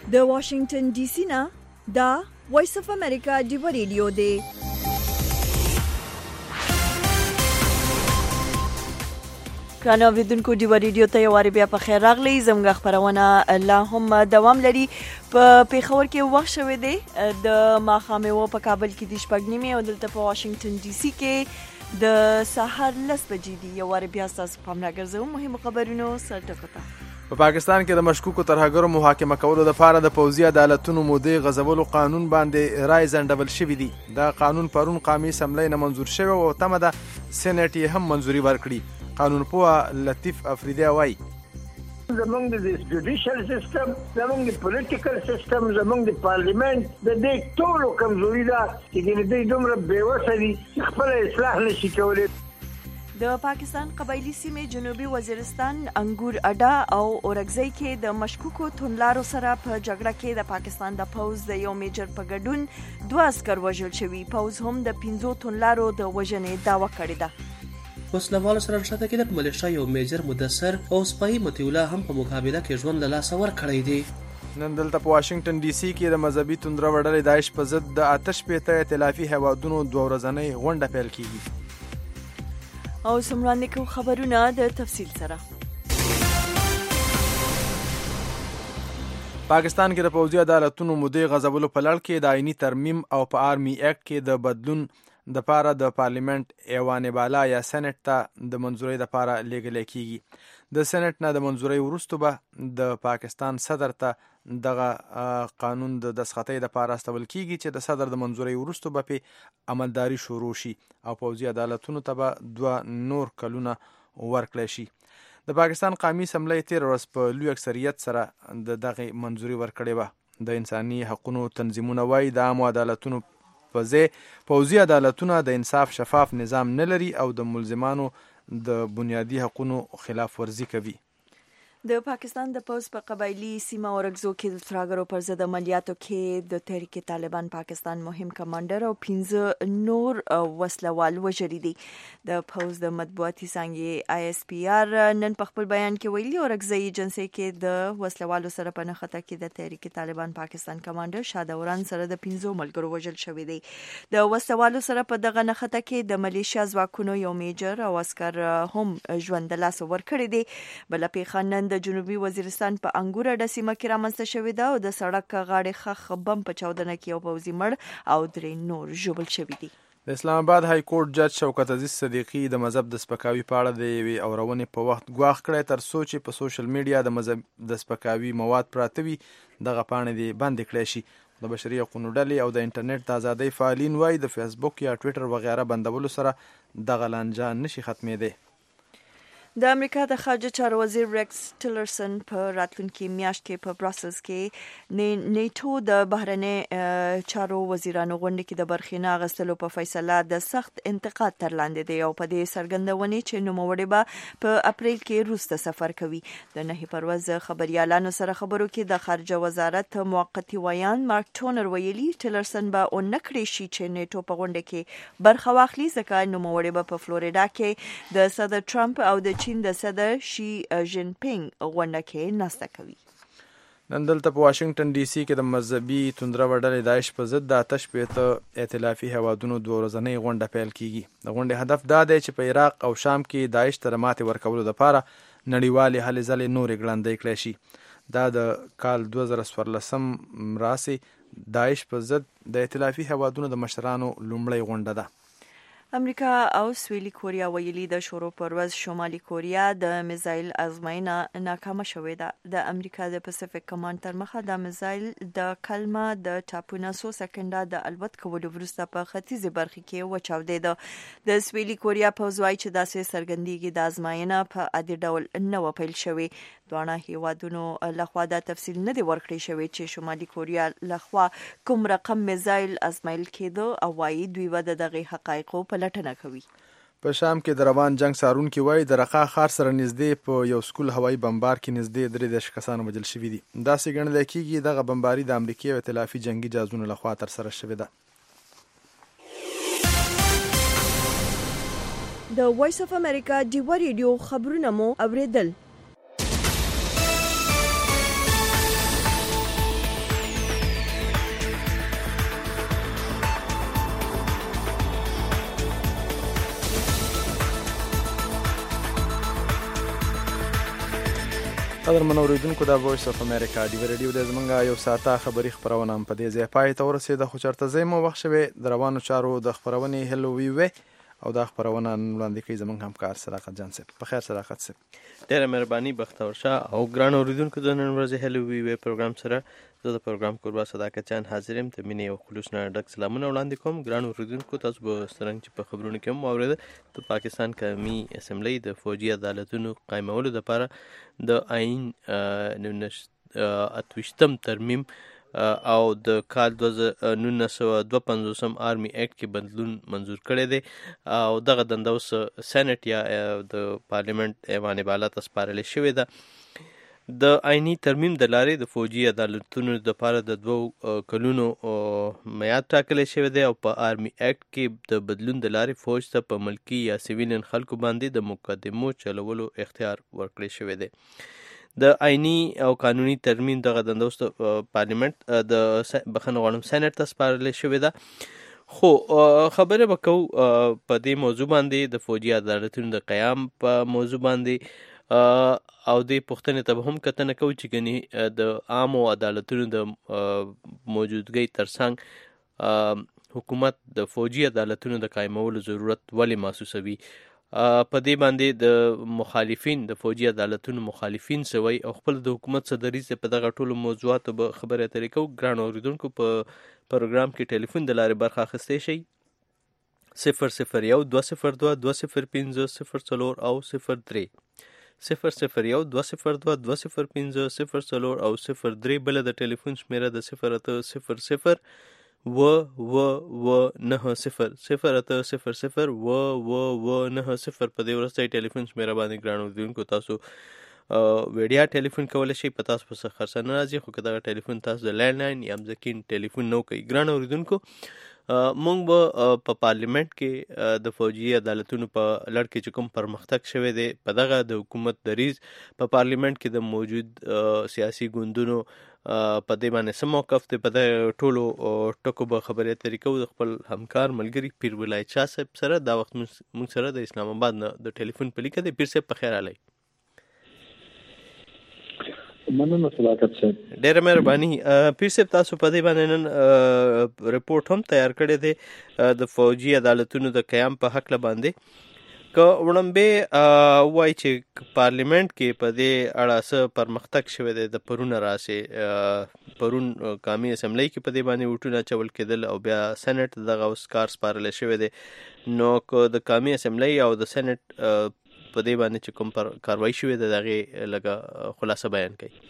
د واشنگټن ډي سي نه دا وایس اف امریکا دی ریډیو دی. ګرانو اوریدونکو دی ریډیو ته یو واری بیا په خیر راغلی. زموږ خبرونه لا هم دوام لري. په پیښور کې وخت شوی دی د ماښامه و په کابل کې د شپږ نیمې او دلته په واشنگټن ډي سي کې د سحر 10 بجې دي. یو واری بیا تاسو په امر راګرځو مهمو خبرونو سره ټکوته. په پاکستان کې د مشکوکو ترهګرو محاکمه کولو لپاره د پوځي عدالتونو مودې غځولو قانون باندې رای ځنډول شوی دی. دا قانون پرون قومي اسمبلی نه منظور شوی او تمه ده سېنات یې هم منظوري ورکړي. قانون پوه لطیف افریدی وایي زمونږ د جوډیشل سیستم، زمونږ د پولیټیکل سیستم، زمونږ د پارلیمنت د دې ټولو کمزوري ده چې دوی دومره بېوسه دي چې خپله اصلاح نشي کولی. د پاکستان قبایلی سیمې جنوبي وزیرستان انګور اډا او اورګزۍ کې د مشکوکو توندلارو سره په جګړه کې د پاکستان د پوځ د یو میجر په ګډون 2 عسکر وژل شوي. پوځ هم د 5 توندلارو د وژنې دعوه کړې ده. وسلوالو سره نښته کې د ملیشیا یو میجر مدثر او سپاهي مطیع الله هم په مقابله کې ژوند له لاسه ورکړی دی. نن دلته په واشنگټن ډي سي کې د مذهبي توندرو ډلې داعش په ضد د 88 ائتلافي هیوادونو 2 ورځنۍ غونډه پیل کیږي. او سمراندې کو خبرونه د تفصیل سره. پاکستان کې د پوځي عدالتونو مودې غځولو په لړ کې د آئینی ترمیم او په آرمی ایکټ کې د بدلون د پاره د پارلیمنت ایوان بالا یا سېنات ته د منظوري د پاره لیږل کیږي. د سېنات نه د منظوري وروسته به د پاکستان صدر ته دغه قانون د دسخطۍ د پاره استول کیږي چې د صدر د منظوري وروسته به په عملداري شروع شي او پوځي عدالتونو ته به 2 نور کلونه ورکړل شي. د پاکستان قومي اسمبلی 13 ورځ په لوی اکثریت سره دغه منظوري ورکړې و. د انساني حقوقو تنظیمونه وايي د عام عدالتونو په ځای پوځي عدالتونه د انصاف شفاف نظام نه لري او د ملزمانو د بنیادی حقوقو خلاف ورزي کوي. د پاکستان د پوځ په قبایلی سیمه اورګزو کې د ترهګرو پر ضد عملیاتو کې د تحریک طالبان پاکستان مهم کمانډر او 15 نور وسلوال وژلي دي. د پوځ د مطبوعاتي څانګې ISPR نن په خپل بیان کې ویلي اورګزو ایجنسی کې د وسلوالو سره په نښته کې د تحریک طالبان پاکستان کمانډر شادوران سره د 15 ملګرو وژل شوی دی. د وسلوالو سره په دغه نښته کې د ملیشیا ځواکونو یو میجر او عسكر هم ژوند د لاس ورکړي دي. بل پیښه د جنوبي وزیرستان په انګور اډا سیمه کې رامنځته شوې ده او د سړک غاړې خخ بم په چاودنه کې یو پوځي مړ او 3 نور ژوبل شوي دي. د اسلام آباد های کورټ جج شوکت عزیز صدیقی د مذهب د سپکاوي په اړه د یوې اورونې په وخت ګواښ کړی تر څو چې په سوشل میډیا د مذهب د سپکاوي مواد پراته وي دغه پاڼې دې بند کړی شي. د بشري حقوقو ډلې او د انټرنیټ د ازادۍ فعالین وایي د فیسبوک یا ټویټر وغیره بندولو سره دغه لانجه نشي ختمېدی. د امریکا د خارجه چارو وزیر ریکس ټیلرسن په راتلونکي میاشت کې په براسلز کې نیټو د بهرنۍ چارو وزیرانو غونډه کې د برخې نه اخیستلو په فیصله د سخت انتقاد تر لاندې دی او په دې څرګندونې چې نوموړی به په اپریل کې روس ته سفر کوي. د 9 پرواز خبريالانو سره خبرو کې د خارجه وزارت موقتی ویان مارک ټونر ویلي ټیلرسن به اونکړي شي چې نیټو په غونډه کې برخه واخلي ځکه نوموړی به په فلوریدا کې د صدر ټرمپ او د چین د صدر شي جین پینګ غونډه کې ناسته کوي. نن دلته په واشنگټن ډي سي کې د مذهبي توندرو ډلې داعش په ضد د 88 ائتلافي هیوادونو 2 ورځنۍ غونډه پیل کیږي. د غونډې هدف دا دی چې په عراق او شام کې داعش ته ماتې ورکولو لپاره نړیوالې هلې ځلې نورې ګړندۍ کړای شي. دا د کال 2014 راسي داعش په ضد د ائتلافي هیوادونو د مشرانو لومړۍ غونډه ده. امریکا او سویلي کوریا ویلي د شروع پر ورځ شمالي کوریا د میزایل ازموینه ناکامه شوې ده. د امریکا د پاسفیک کمانډ تر مخه د میزایل د کلمه د ټاپونه 100 سکنډه د الوت کولو وروسته په ختیځي برخه کې وچاودېده. د سویلي کوریا پوځ وایي چې داسې څرګندېږي د ازموینه په عادي ډول نه و پیل شوې. دواړه هیوادونو لخوا دا تفصیل نه دی ورکړی شوی چې شمالي کوریا لخوا کوم رقم میزایل ازمایل کېده او وایي دوی به دغه حقایقو په لټنه کوي. په شام کې د روان جنگ سارونکي وایي د رقا ښار سره نږدې په یو سکول هوایي بمبار کې نږدې 3 کسان وژل شوي دي. داسې ګڼل کېږي دغه بمباري د امریکا او ائتلافي جنگي جهازونو لخوا ترسره شوې ده. د وایس اف امریکا دی ریډیو خبرونه مو اوریدل. قدرمن اوریدونکو د وایس اف امریکا دی ریډیو د زمونږه یو ساعته خبری خبرونه هم په دې ځای پای ته ورسېده، خو چرته ځای مو وخت شوی د روانو چارو د خبرونې هلو وی وی او د خبرونه وړاندې کوي زمونږ همکار صداقت جان صاحب. په خیر صداقت صاحب. ډېره مهرباني بختور شه او ګران اوریدونکو د نن ورځې هلو وی وی پروګرام سره زه د پروګرام کوربه صداقت جان حاضر یم. ته مینې او خلوص نه ډک سلامونه وړاندې کوم. ګران اوریدونکو تاسو به څرنګه چې په خبرونو کې هم واورېده د پاکستان قومي اسمبلی د فوجي عدالتونو قایمولو لپاره د آئین 28م ترمیم او د کال 1952 آرمی اکټ کې بدلون منظور کړی دی او دغه دنده اوس سېنات یا د پارلیمنت ایوان بالا ته سپارل شوې ده. د آئینی ترمیم د لارې د فوجي عدالتونو لپاره د 2 کلونو میعاد ټاکلی شوی دی او په آرمی اکټ کې د بدلون د لارې فوج ته په ملکی یا سیویلین خلکو باندې د مقدمو چلولو اختیار ورکړی شوی دی. د آئینی او قانوني ترمیم دغه دنده اوس پارلیمنت د بخښنه غواړم سېنات ته سپارل شوې ده. خو خبره به کوو په دې موضوع باندې د فوجي عدالتونو د قیام په موضوع باندې او دې پوښتنې ته به هم کتنه کوو چې ګنې د عامو عدالتونو د موجودګۍ ترڅنګ حکومت د فوجي عدالتونو د قایمولو ضرورت ولې محسوسوي. په دې باندې د مخالفین د فوجي عدالتونو مخالفین سوي او خپل د حکومت څخه دریځ په دغه ټولو موضوعاتو به خبرې اترې کوو. ګران اوریدونکو په پروګرام کې ټلیفون د لارې برخه اخیستی شئ 001 202 205 04 او 03 001 202 205 04 او 03 بل د ټلیفون شمیره د 0800 و90 0800 و90 په دې وروستۍ ټلیفون شمیره باندې ګران اوریدونکو تاسو ویډیا ټلیفون کولی شئ. په تاسو په خرڅه نه راځي، خو که دغه ټلیفون تاسو د لینډلاین یا مځکین ټلیفون نه کوي. ګران اوریدونکو مونږ به په پارلیمنت کې د فوجي عدالتونو په لړ کې چې کوم پرمختګ شوی دی په دغه د حکومت دریځ په پارلیمنت کې د موجود سیاسي ګوندونو په دې باندې څه موقف دی په دغه ټولو ټکو به خبرې اترې کوو د خپل همکار ملګري پیر ولایت شاه صاحب سره. دا وخت مونږ سره د اسلام آباد نه د ټلیفون په لیکه دی. پیر صاحب په خیر راغلی. مننه صداقت صاحب. ډېره مهرباني. پیر صاحب تاسو په دې باندې نن رپورټ هم تیار کړی دی د فوجي عدالتونو د قیام په هکله باندې. که وړاندې وایي چې پارلیمنت کې په دې اړه څه پرمختګ شوی دی د پرونه راسې پرون قومي اسمبلی کې په دې باندې ووټونه اچول کېدل او بیا سېنات دغه اوس کار سپارلی شوی دی، نو که د قومي اسمبلی او د سېنات په دې باندې چې کوم کاروایی شوې ده د هغې لږه خلاصه بیان کړئ.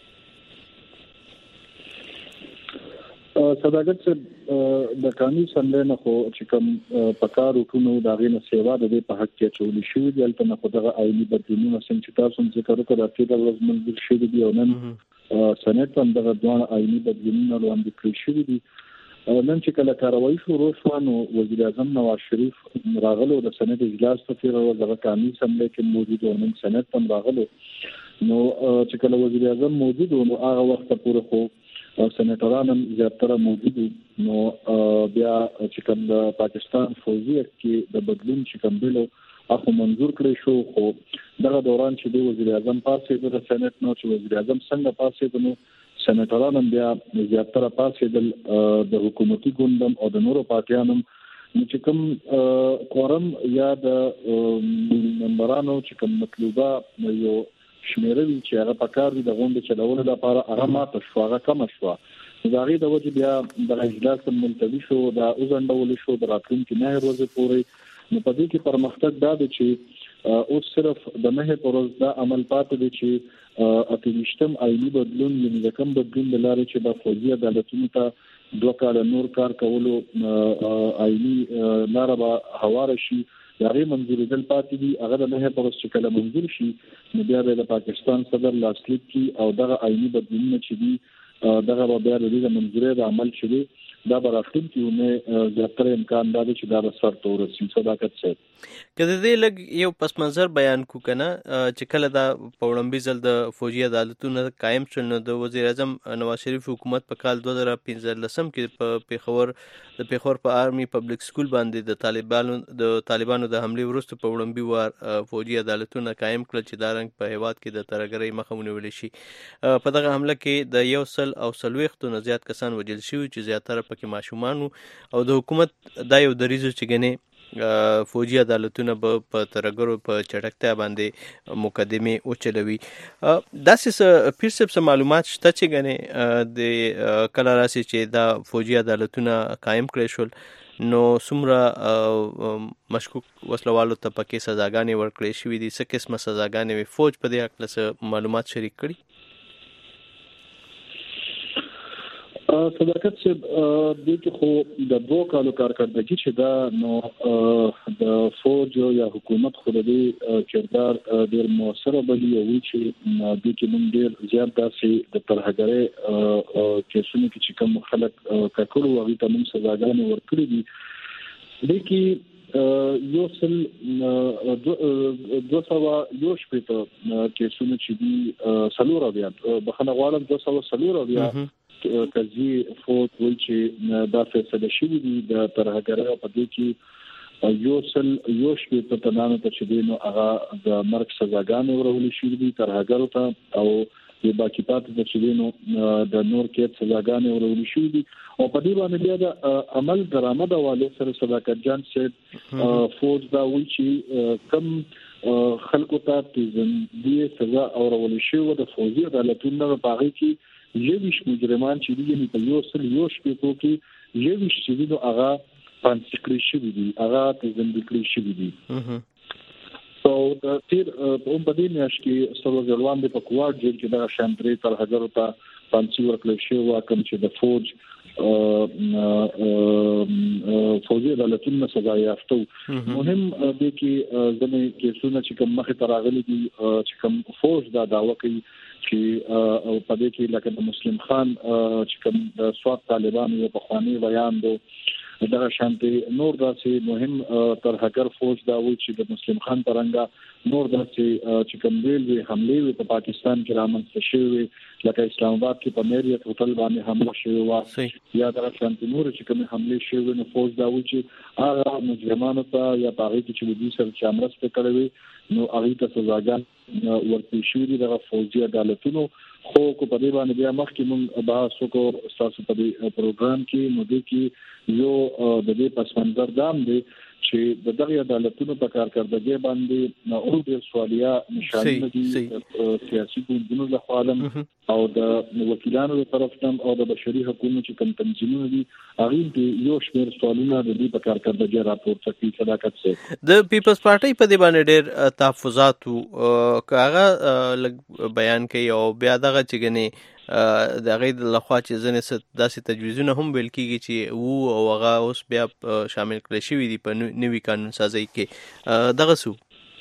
صداقت صاحب د قانوني اسمبلی نه خو چې کوم په کار وټونو د هغې نه سیوا د دې په حق کې اچولي شوي دي. هلته نه خو دغه آئیني بدلونونه څنګه چې تاسو هم ذکر وکړ د اتې ورځ منظور شوي دي او نن سېنات هم دغه دواړه آئیني بدلونونه وړاندې کړي شوي دي. نن چې کله کاروایی شروع شوه نو وزیر اعظم نواز شریف راغلو د سېنات اجلاس ته تېره ورځ دغه قانوني اسمبلی کې موجود و، نن سېنات ته هم راغلو. نو چې کله وزیر اعظم موجود و نو هغه وخته پورې خو سېنیټران هم زیاتره موجود و. نو بیا چې کوم د پاکستان فوجي اکټ کې د بدلون چې کوم بل هغه منظور کړی شو، خو دغه دوران چې د وزیر اعظم پاسې د سېنات نو چې وزیر اعظم څنګه پاسې نو سېنیټران هم بیا زیاتره پاسې د حکومتي ګوندم او د نورو پارټیانو چې کوم کورم یا د ممبرانو چې کوم مطلوبه یو شمیره وي چې هغه په کار دي د غونډې چلولو لپاره هغه ماته شو، هغه کمه شوه. د هغې د وجې بیا دغه اجلاس ملتوي شو، دا وځنډول شو د راتلونکي 9 ورځې پورې. نو په دې کې پرمختګ دا دی چې اوس صرف د 9 ورځې دا عمل پاتې دی چې 28م آئیني بدلون یعنې د کوم بدلون د لارې چې د فوجي عدالتونو ته 2 کاله نور کار کولو آئیني لاره به هواره شي، د هغې منظورېدل پاتې دي. هغه د 9 ورځې چې کله منظور شي نو بیا به د پاکستان صدر لاسلیک کړي او دغه آئیني بدلونونه چې دي دغه به بیا د دې د منظورۍ د عمل چې دی دا برافټین کیونه زیاتره امکان دا چې دا سر تور سي صداقت څه کله دې لګ یو پس منظر بیان کو کنه چې کله دا پوړمبي ځل د فوجي عدالتونو قائم شول نو د وزیر اعظم نواز شریف حکومت په کال 2015 کې په پیښور په آرمي پبلک سکول باندې د طالبانو د حمله وروسته پوړمبي وار فوجي عدالتونه قائم کړل چې دا رنګ په هیواد کې د ترګرۍ مخه ونیول شي. په دغه حمله کې د 140 نه زیات کسان وژل شوي چې زیاتره پکې ماشومان او د حکومت دا یو دریځ چې ګنې فوجي عدالتونه په ترګرو په چټکتیا باندې مقدمه اوچلوي. داسې پیرسب سم معلومات شته چې ګنې د کله راسي چې دا فوجي عدالتونه قائم کړي شول نو څومره مشکوک وسلوالو ته پکې سزاګانې ورکړې شوې دي، څه قسمه سزاګانې وي، فوج په دې اړه معلومات شریک کړي؟ صداقت صاحب د کې خو د 2 کالو کارکردګي چې دا نو د فوج یا حکومت خو د کردار ډېر موثر بلی او چې د کې نوم ډېر زیات داسې د ترهګرۍ کیسونه کې چې کوم خلک ککړو او ته موږ سزاګانې ورکړي دي د کې یو سل 200 کیسونه چې دي سلور بیا بخنه غواړم 200 بیا کزي فوت وی چې دا فیصله شوی دی د ترهګرۍ په دې کې یو شپې په تنانه ته چې دینو هغه د مرګ سزاګانې ورولې شوې دي ترهګرو ته او د باقی پاتې د چې دینو د نور کې سزاګانې ورولې شوې دي او په دې باندې بیا د عمل درآمد حواله سره صداقت جان صاحب فوج دا وی چې کم خلکو ته تیزندې سزا ورولې شوې د فوجي عدالتونو په هغه کې یویش مجرمان چې دي په یو شپې کې یویش چې دي هغه پانسکري شوی دي هغه تزندګري شوی دي او د تیر په دې میاشت کې سروګروان د پکوړ جیل کې د شانتري ترهګرو ته پانسي ورکړل شو واکم چې د فوج فوجي عدالتونو سزا یافتو مهم دی کې ځنې کیسونه چې کوم مخه تراغلي دي چې کوم فوج دا داوا کوي چې او په دې کې لکه د مسلم خان چې کوم د سواد طالبانو یو په خواني بیان دو دا شانتي نور داسې مهم ترهګر فوج دا وی چې د مسلم خان ترنګا نور داسې چې کوم ویل حمله په پاکستان کې رامنځته شوی لکه اسلام آباد کې په میریت هوټل باندې حمله شوی و یا دا شانتي نور چې کوم حمله شوی نو فوج دا وی چې هغه مجرمانو ته یا باغی کې چې د سر چامرس په کړوي نو هغه ته سزاګان ورکړي شوی د فوجي عدالتونو خو کو په دې باندې بیا مخکې موږ بحث وکړو تاسو په دې پروګرام کې نو د کې یو د دې پس منظر دام دی چې د دغه عدالتونو په کارکردګۍ باندې او د سوالیا نشانه دي سیاسي ګوندونو له خوا او د وکیلانو له طرف هم او د بشري حقوقو چې کوم تنظیمونه دي هغه د یو شمېر سوالونه د دې په کارکردګۍ راپورته کوي صداقت سره د پیپلز پارټي په دې باندې ډېر تحفظات کاغه بیان کوي او بیا دغه چې ګنې د غید لخوا چې ځنې داسې تجویزونه هم ویل کیږي چې او هغه اوس بیا شامل کړي شوی دي په نوي قانون سازي کې دغه سو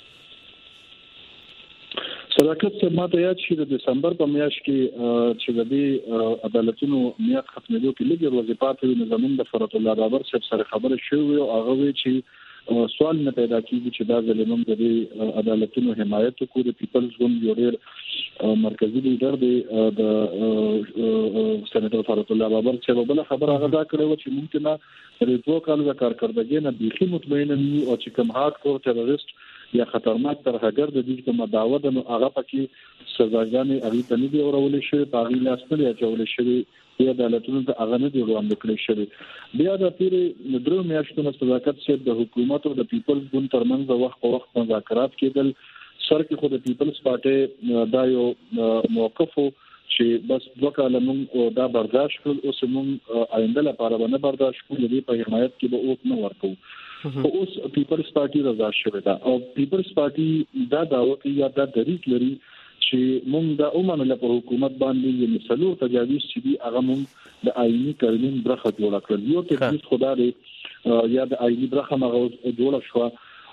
صداقت څخه ماته یاد شي د دسمبر په میاشت کې چې د دې عدالتونو میاد ختمېدو کې لږ ورځې پاتې د زمون د فرات الله بابر صاحب سره خبره شوې او هغه وی چې سوال نه پیدا کیږي چې دا ظلمون د عدالتونو حمایت کوي د پیپلز ګوند یو ډېر مرکزی لیډر دی د سېنیټر فرات الله بابر چې بل خبره غدا کړو چې ممکنه د 2 کالو د کارکردګۍ نه بيخي مطمئن نه او چې کوم هارد کور ټیرریست یا خطرناک ترهګر د دې کومه دعوه د هغه پکې سزاګانې هغه ته نه دی اورولې شوی په هغه لاس نه اچولې شوی یا عدالتونو ته هغه نه دی وړاندې کړی شوی بیا د تیرې درو میاشتونو صداقت چې د حکومت او د پیپلز ګوند ترمنځ وخت په وخت مذاکرات کېدل سر کې خو د پیپلز پارټي دا یو موقف چې بس 2 کال موږ دا برداشت کړل اوس موږ آینده لپاره باندې برداشت کوو د په حمایت کې به اوس نه ورکو خو اوس پیپلز پارټي رضا شوه دا او پیپلز پارټي دا دعوه کوي یا دا دریک لري چې موږ د عمومي په حکومت باندې یو مسلو تجاویز چې دی هغه موږ د آئینی قانون برخه جوړ کړل یو تجویز خدای یا د آئینی برخه مغوز جوړ شو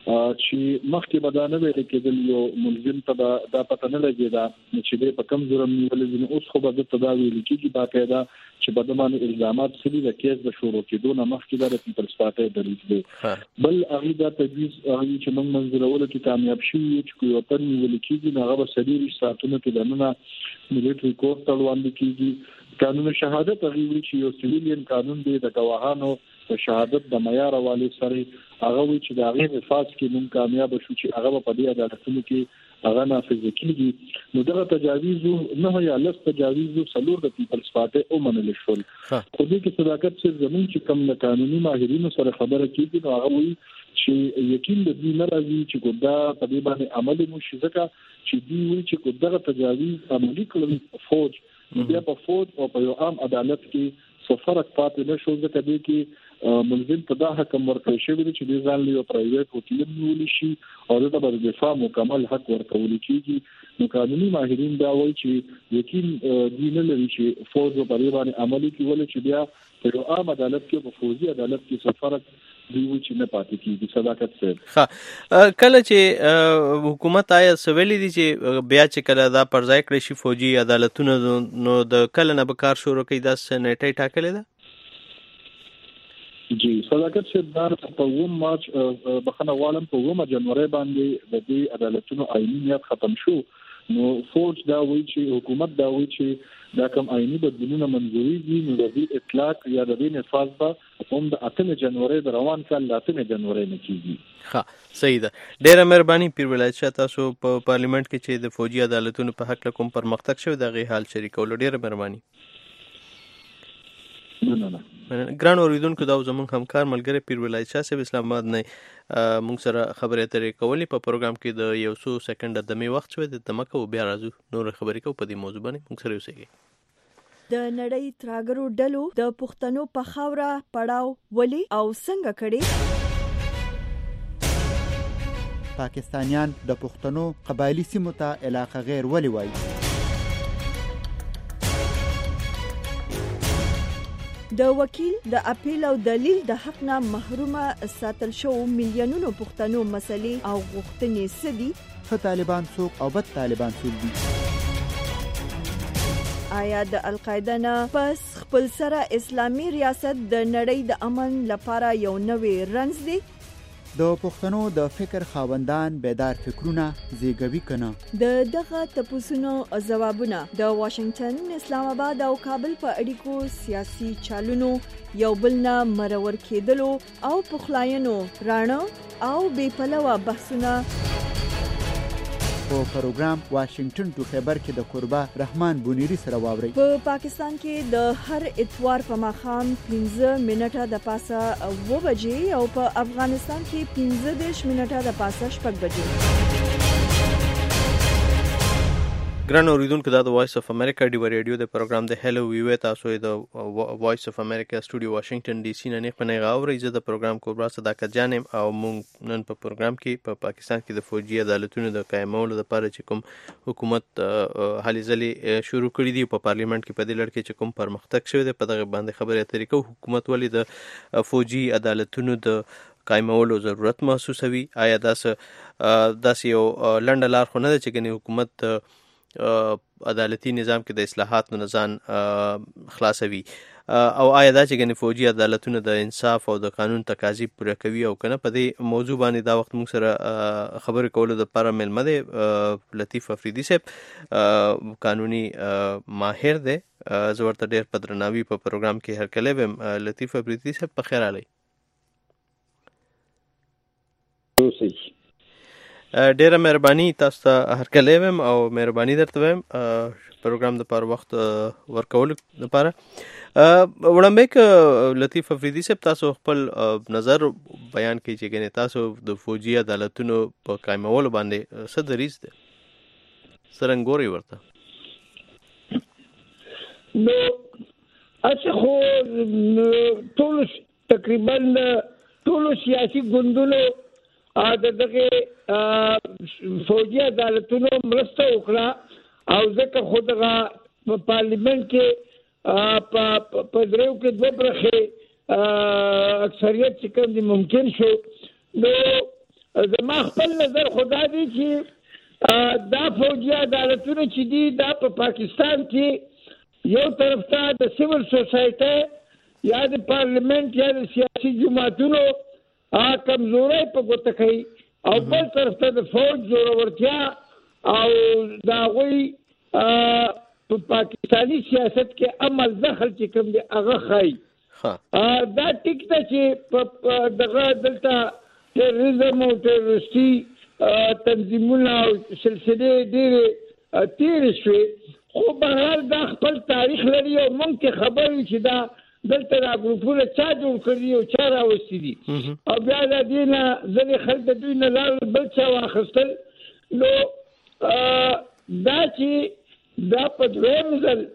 چې مخکې بدانه ویل کېدل یو ملزم ته دا پته نه لګیدا چې په کم جرم نیول دي. اوس خو به د تداوی لیکي باقاعده چې په دمانه الزامات سړي د کیس د شروع کېدو نه مخکې د پیپلز پارټي دلیل دی. بل هغه د تجویز هغه چې موږ منځورولو کې کامیاب شو چې یو تن نیول کېږي هغه به سړي ساتونه کې دنه ملټری کورټ ته وړاندې کېږي. قانون شهادت هغه چې یو سیویلین قانون دی د گواهانو د شهادت د معیار حواله سره هغه وی چې د هغه نفاذ کې موږ کامیاب شو چې هغه په دې عدالتونو کې هغه نافذ کیږي. نو دغه تجاویز نه یا لس تجاویز څلور د پیپلز پارټي او منل شول. خو دې کې صداقت چې زمون چې کوم قانوني ماهرینو سره خبره کیږي نو هغه وی چې یقین د دې نه راځي چې ګودا په دې باندې عمل مو شي ځکه چې دی وی چې ګودا تجاویز عملي کړل فوج بیا په فوج او په یو عام عدالت کې څه فرق پاتې نشو ځکه دې کې ملزم په دا حکم ورکړی شوی دی چې د ځان له پرایویټ وکیل نیول شي او د بر دفاع مکمل حق ورکول کیږي. نو قانوني ماهرین دا وایي چې یقین دې نه لري چې فوج په اړه باندې عملي کول چې بیا په یو عام عدالت کې په فوجي عدالت کې څه فرق دی چې نه پاتې کیږي. صداقت سره کله چې حکومت آیا سویلي دي چې بیا چې کله دا پرځای کړی شي فوجي عدالتونه نو د کله نه به کار شروع کوي دا سنټي ټاکلې ده. جی صداقت سره دار په 1 مارچ بخنه والم په 1 جنوري باندې د دې عدالتونو آئینی نیت ختم شو. نو فوج دا وایي چې حکومت دا وایي چې دا کوم آئینی بدلونونه منځوري دي نو د دې اطلاق یا د دې نفاذ به هم د 8 جنوري د روان کال 8 جنوري نه کیږي. صحیح ده. ډیره مهرباني پیر ولایت شاه تاسو په پارلیمنت کې چې د فوجي عدالتونو په حق کوم پرمختګ شوی دغه حال شریکول ډیره مهرباني. نه ګران اوریدونکو دا زموږ همکار ملګری پیر ولایت شاه صاحب اسلام آباد نه موږ سره خبرې اترې کولې په پروګرام کې د یو څو سکند د می وخت شوی د تمکه او بیا راځو نور خبرې کوو په دې موضوع باندې. موږ سره اوسئ. د نړۍ تراګرو ډلو د پښتنو په خاوره پړاو ولي او څنګه کړي؟ پاکستانیان د پښتنو قبایلی سیمو ته علاقه غیر ولي وایي؟ د وکیل د اپیل او دلیل د حق نه محرومه ساتل شو میلیونونو پښتنو مسلې او غوښتنې سدي. ښه طالبان څوک او بد طالبان څوک دي؟ آیا د القاعده نه پس خپل سره اسلامي ریاست د نړۍ د امن لپاره یو نوې رنځ دی؟ د پښتنو د فکر خاوندان بیدار فکرونه زیږوي کنه؟ د دغه تپوسونو ځوابونه د واشنگټن، اسلام آباد او کابل په اړیکو سیاسي چالونو یو بل نه مرور کېدلو او پخلاینو راڼه او بې پلوه بحثونه په پروګرام واشنگټن ټو خیبر کې د قربا رحمان بونیری سره واوري. په پاکستان کې د هر اتوار په ماښام 15 منټه د پاسه 2 بجې او په افغانستان کې 15 منټه د پاسه 6 بجې. ګران اوریدونکو دا د وایس اف امریکا ډیو ریډیو د پروګرام د هلو ویو تاسو د وایس اف امریکا سټوډیو واشنگټن ډي سي نه په نه غاوري زه د پروګرام کوبرا صداقت جانم او مونږ نن په پروګرام کې په پاکستان کې د فوجي عدالتونو د قائمولو لپاره چې کوم حکومت هلي ځلي شروع کړی دی په پارلیمنت کې په دې لړ کې چې کوم پرمختګ شوی دی په دغه باندې خبرې اترې کوو. حکومت ولې د فوجي عدالتونو د قائمولو ضرورت محسوسوي؟ آیا داسې یو لنډه لار خو نه ده چې ګنې حکومت عدالتي نظام کې د اصلاحاتو نظام خلاصوي او آیا دا چې ګنې فوجي عدالتونه د انصاف او د قانون تقاضي پوره کوي او کنه؟ په دې موضوع باندې دا وخت موږ سره خبرې کولو د لپاره ملمه دی لطیف افریدي صاحب، قانوني ماهر دی. زه ورته ډېر په درناوي په پروګرام کې هرکلی ویم. لطیف افریدي صاحب په خیر راغلی. ډیره مهرباني تاسو ته هرکلی ویم او مهرباني درته ویم پروګرام د پر وخت ورکولو لپاره. وړاندې لطیف افریدي صاحب تاسو خپل نظر بیان کړئ چې ګنې تاسو د فوجي عدالتونو په قائمولو باندې څه دریځ دی، څرنګه ګورئ ورته؟ نو اڅه خو ټول تقریبا ټول سیاسي ګوندونو دغه فوجي عدالتونو مرسته وکړه او ځکه خو دغه په پارلیمنت کې په دریو کې 2 برخې اکثریت چې کوم دي ممکن شو. نو زما خپل نظر خدا دی چې دا فوجي عدالتونه چې دي دا په پاکستان کې یو طرف ته د سیول سوسایټي یا د پارلیمنت یا د سیاسي جماعتونو کمزوري په ګوته کوي او بل طرف ته د فوج زورورتیا او د هغوی په پاکستاني سیاست کې عمل دخل چې کوم دی هغه ښایي دا ټیک ده چې دغه دلته تیروریزم او تیروریستي تنظیمونه او سلسلې ډېرې تېرې شوې خو بهرحال دا خپل تاریخ لري او موږ کې خبر وي چې دا دلته دا ګروپونه چا جوړ کړي او چا راوستي دي او بیا د دې نه ځینې خلک د دوی نه لاړل بل چا واخیستل نو دا چې دا په دویم ځل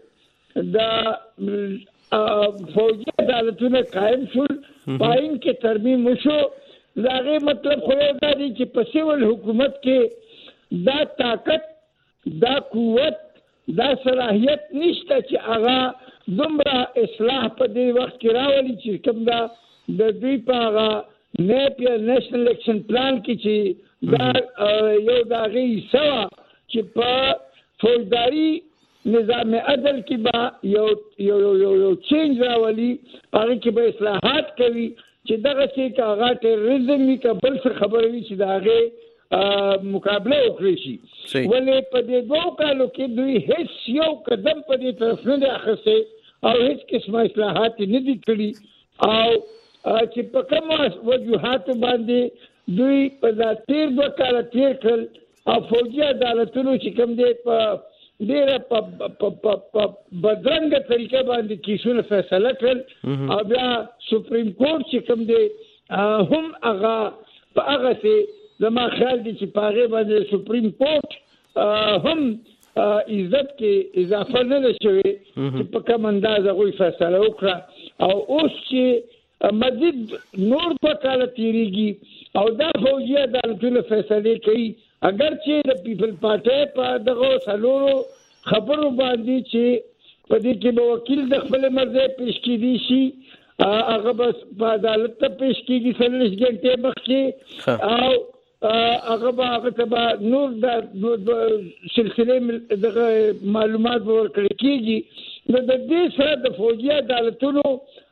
د فوجي عدالتونه قایم شول پاین کې ترمیم وشو دا غي مطلب خو دا دی چې په سیول حکومت کې دا طاقت دا قوت دا صلاحیت نشته چې هغه دومره اصلاح په دې وخت کې راولي چې کوم دا د دوی په هغه نیپ یا نیشنل الیکشن پلان کې چې دا یو دا غي سوا چې په فوجداري نظام عدل کې با یو چینج راولي هغه کې به اصلاحات کوي چې دغه چې هغه ټیرریزم می کبل څه خبروي چې داغه مقابله وکړي شي ولې په دې دوه کالو کې دوی هیڅ یو قدم په دې طرف نه اخیسته او هیڅ قسمه اصلاحات نه دي کړی او چې په کومه وجوهات باندې دوی په ذاتیر دوه کال تیر کړل او فوجي عدالتونو چې کوم دي په ډیره په بدرنګه طریقه باندې کیسونه فیصله کړل او بیا سپریم کورټ چې کوم دی هم هغه په هغه څه زما خیال دی چې په هغه باندې سپریم کورټ هم عزت کې اضافه نه شوي چې په کوم انداز هغوی فیصله وکړه او اوس چې مزید نور په کال تیریږي او دا فوجي عدالتونه فیصله کوي اگر چې د پیپل پارټي په دغه سلورو خبرو باندې چې په دې کې به وکیل د خپل مرزه پیش کړي شي هغه بس په عدالت ته پیش کیږي 40 غنټه مخکې او هغه به ته نور د سلسله دغه معلومات ورکړي کیږي نو د دې سره د فوجي عدالتونو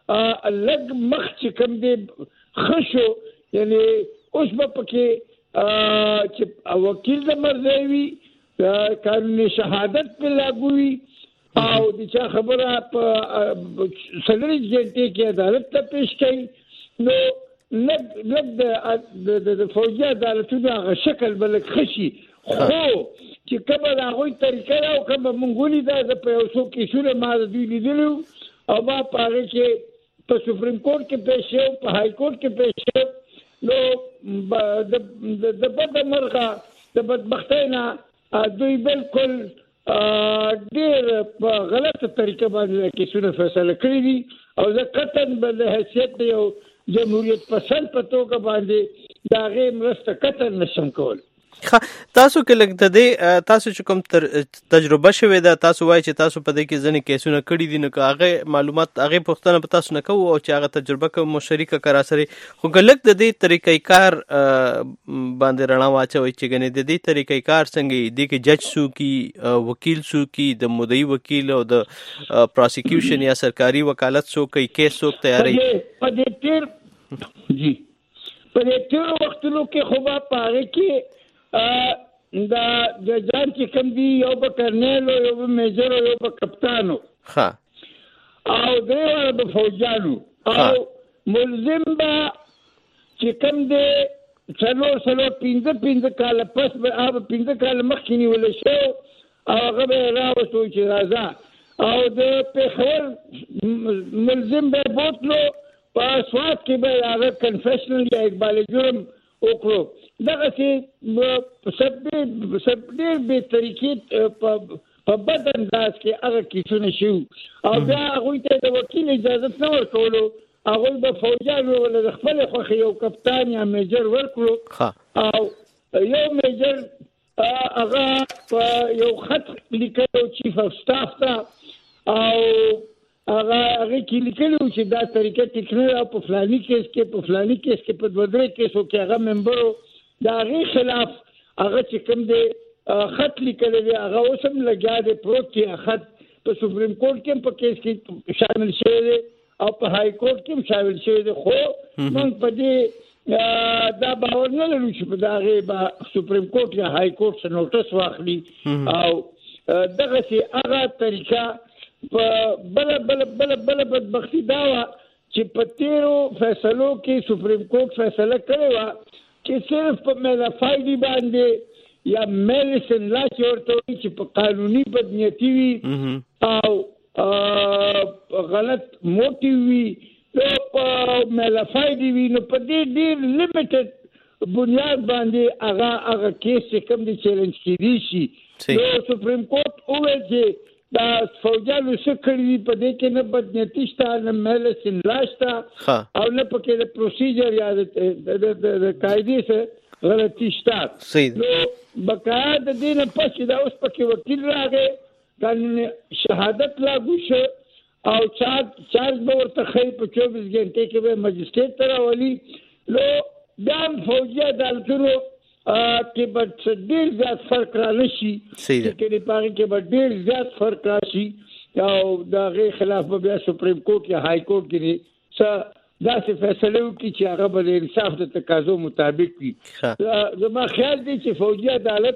لږ مخ چې کوم دی خشو یعنی اوس به پکې چې وکیل د مرزوي قانوني شهادت په لاګو وي او د چا خبره په 40 غنټه کې عدالت ته پیش کړي نو لږ د فوجي عدالتونو هغه شکل بلک خشي خو چې کومه د هغوی طریقه او کومه منګولي دا په یو څو کیسونه ما د دوی لیدلو او ما په هغه کې په سپریم کورټ کې پیش شو په های کورټ کې پیش شو نو د بد مرغه د بدبختۍ نه دوی بالکل ډېر په غلطه طریقه باندې کیسونه فیصله کړي دي او زه قطعا به د حیثیت د یو جمهوریت پسند په توګه باندې د هغې مرسته قطعا نشم کولی تاسو کې لږ د دې تاسو چې کوم تجربه شوې ده تاسو وایي چې تاسو په دې کې ځینې کیسونه کړي دي نو که هغه معلومات هغې پوښتنه په تاسو نه کوو او چې هغه تجربه کوم شریکه که راسره خو که لږ د دې طریقې کار باندې رڼا واچوئ چې ګنې د دې طریقې کار څنګه دې کې جج څوکي وکیل څوکي د مدعي وکیل او د پروسیکیوشن یا سرکاري وکالت څوک کوي کیس څوک تیاروي په دې تیر وختونو کې خو به په هغې کې دا ججان چې کوم دي یو به کرنیل او یو به میجر او یو به کپتان او درې واړه به فوجیانو او ملزم به چې کوم دی څلور 15 کاله پس به هغه 15 کاله مخکې نیولی شو او هغه به یې راوستو چې راځه او د پېښور ملزم به بوتلو په سوات کې به هغه کنفیشنل یا اقبال جرم وکړو دغه چې سب ډېر بې طریقې په بد انداز کې هغه کیسونه شو او بیا هغوی ته د وکیل اجازت نه ورکولو هغوی به فوجیانو له د خپلې خوښې یو کپتان یا میجر ورکړو او یو میجر هغه په یو خط لیکلو چیف اف سټاف ته او هغه کې لیکلو چې دا طریقه ټیکنه او په فلاني کیس کې په 2-3 کیسو کې هغه ممبرو دا غي خلاف هغه چې کوم دی خط لیکل دی هغه اوسم لګیا دی پروت دی خط په سپریم کورټ کې په کیس کې شامل شوی دی او په های کورټ کې شامل شوی دی خو موږ په دې دا باور نه لرو چې په دغه سپریم کورټ یا های کورټ څخه نوټس واخلي او دغه سي هغه طریقه په بل بدبختی دا و چې په تیرو فیصلو کې سپریم کورټ فیصله کړې و چې صرف په ملافایدي باندې یا میډیسن لا چې ورته چې په قانوني بدنیتي وي او غلط موټیو وي نو په ملافایدي وي نو په دې ډېر لیمیټډ بنیاد باندې هغه کیس چې کوم دي چیلنج کیدی شي نو سپریم کورټ وویل چې دا فوجانو څه کړي په دې کې نه بدنیتي شته نه میډیسن لا شته او نه پکې د پروسیجر یا د قاعدې سره غلطی شته نو بقایا د دې نه پښې دا اوس پکې وکیل راغی قانون شهادت لاګو شو او چارج به ورته خې په 24 غنټې کې به مجسټریټ ته راولي نو دا فوجي عدالتونو کې به ډېر زیات فرق راشي چې په پاره کې به ډېر زیات فرق راشي او دا غي خلاف به بیا سپریم کورټ یا های کورټ کې دا څه فیصله وکړي چې هغه به د انصاف د تقاضو مطابق وي زما خیال دی چې فوجي عدالت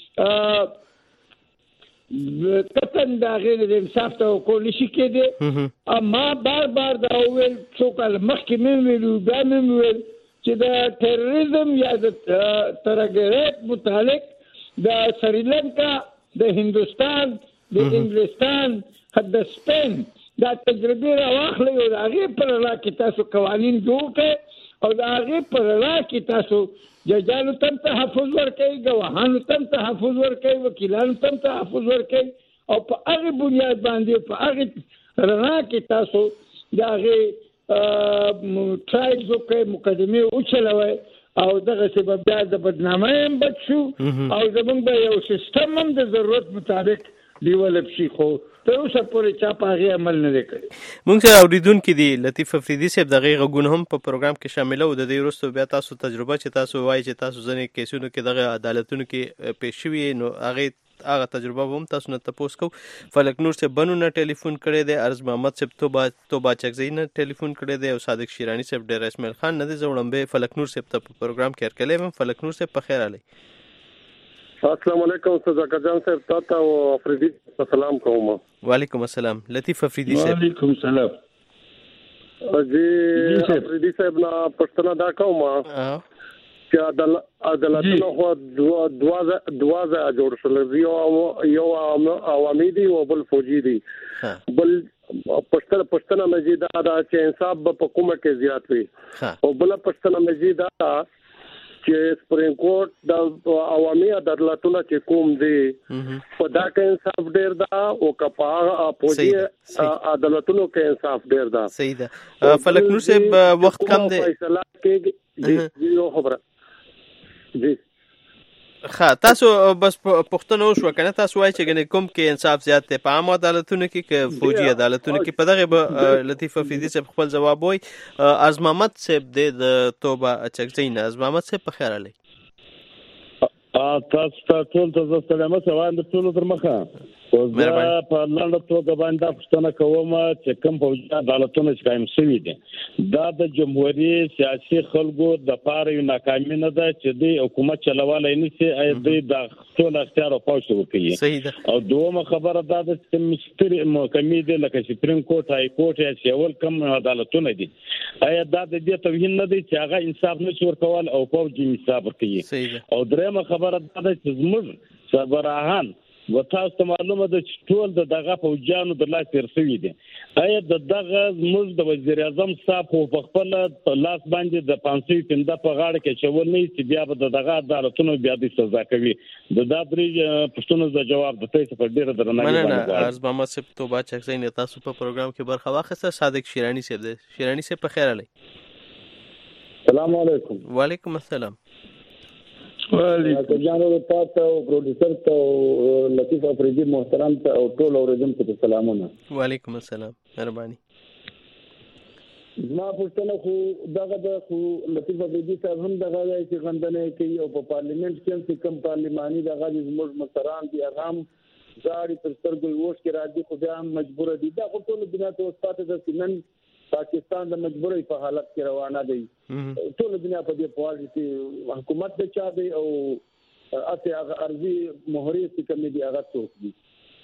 کتن دا غیر د انصاف ته کول شي کېده اما بار دا ویل څو کال مخکې مې ویلو بیا مې ویل چې د تروریزم یا د ترګریت متعلق د سریلانکا د هندستان د انګلستان د سپین دا تجربه راوخلې او هغه پر لا کې تاسو قوانين جوړ کړئ او هغه پر لا کې تاسو ججانو تم تحفظ ورکړئ ګواهانو تم تحفظ ورکړئ وکیلانو تم تحفظ ورکړئ او په هغه بنیاد باندې په هغه رڼا کې تاسو هغه ټرایل وکړئ مقدمه وچلوي او دغه سبب د بدنامۍ هم بچو او زمونږ به یو سیستم هم د ضرورت مطابق ډیولپ شي خو تر اوسه پورې چا په هغه عمل نه وکړي مونږ سره اوریدونکو دي لطیف افریدي صاحب دغه غوونه هم په پروګرام کې شامل او د دې وروسته بیا تاسو تجربه چې تاسو وایي چې تاسو ځنې کیسونو کې دغه عدالتونو کې پیښ شوي نو هغه تجربه هم تاسو نه تاسو کو فلک نور سے بنو نه ټلیفون کړي دي ارز محمد صاحب توبه چکزی نه ټلیفون کړي دي او صادق شیرانی صاحب ډیر اسماعیل خان نه دي زوړم به فلک نور صاحب ته پروګرام کې ورکلې فلک نور صاحب په خیر علي السلام علیکم استاد جان صاحب تاسو او افریدي سلام کوم وعلیکم السلام لطیف افریدي صاحب وعلیکم السلام جی افریدي صاحب نا پښتنه دا کوم چې عدالتونو خو دواځه جوړ شول یو عوامي دي او بل فوجي دي بل پښتنه مزید دا چې انصاف په کومه کې زیات وي او بل پښتنه مزید دا چې سپریم کورټ د عوامي عدالتونو چې کوم دي په دا کې انصاف ډیر دا او کپا فوجي عدالتونو کې انصاف ډیر دا صحیح ده فلک نور صاحب وخت کم دی فیصله کې یو خبره جی تاسو بس پښتنه وشو کنه تاسو وایي چې کوم کې انصاف زیات دی په عام عدالتونو کې فوجي عدالتونو کې په دغه لطیف افریدي صاحب خپل جواب وای از محمد صاحب د توبه چکزین از محمد صاحب په خیر علي تاسو ټول ته سلام سوال د ټول تر مخه او زه په لاندې توګه باندې پښتنه کوم چې کوم فوجي عدالتونه چې قائم شوي دي دا د جمهوریت سیاسي خلکو د پاره یو ناکامي نه ده چې د حکومت چلوالای نشي د ټول اختیار او پوښتنه وکړي او دومره خبره ده چې مستری محکمې دي لکه سپریم کورټ های کورټ یا سیول کم عدالتونه دي آیا دا د دې توهین نه دی چې هغه انصاف نشي ورکول او فوجي انصاف کوي او درېمه خبره ده چې زموږ سربراهان وتاسو معلومه ده چې ټول دغه فوجانو د لاس ترسوي دي آیا دغه موږ د وزیر اعظم صاحب په خپل لاس باندې د 500 پنده په غاړه کې چول نه چې بیا به دغه عدالتونو بیا د سزا کوي د درې پښتنو د جواب د تاسو په ډیره درنه از محمد صاحب توبه چکزین تاسو په پروګرام کې برخه واخیسته صادق شیرانی صاحب په خیر علي السلام علیکم وعلیکم السلام وعلیکم جانو تاسو او پروډوسر ته لطیف افریدي محترم ته او ټول اوریدونکو ته سلامونه وعلیکم السلام مهرباني زما پښتنه خو دغه د خو لطیف افریدي صاحب هم دغه چې غندنه کوي او په پارلیمنت کې کوم پارلماني دغه زموږ مشران دي هغه هم ځاړي تر سترګو وښ کې راځي خو بیا هم مجبور دي دا خو ټول دنیا ته وسپاته د سینن پاکستان د مجبورۍ په حالت کې روانه دی ټول دنیا په دې پوهه چې حکومت د چا دی او اته هغه ارضي مهرې چې کوم دي هغه څوک دي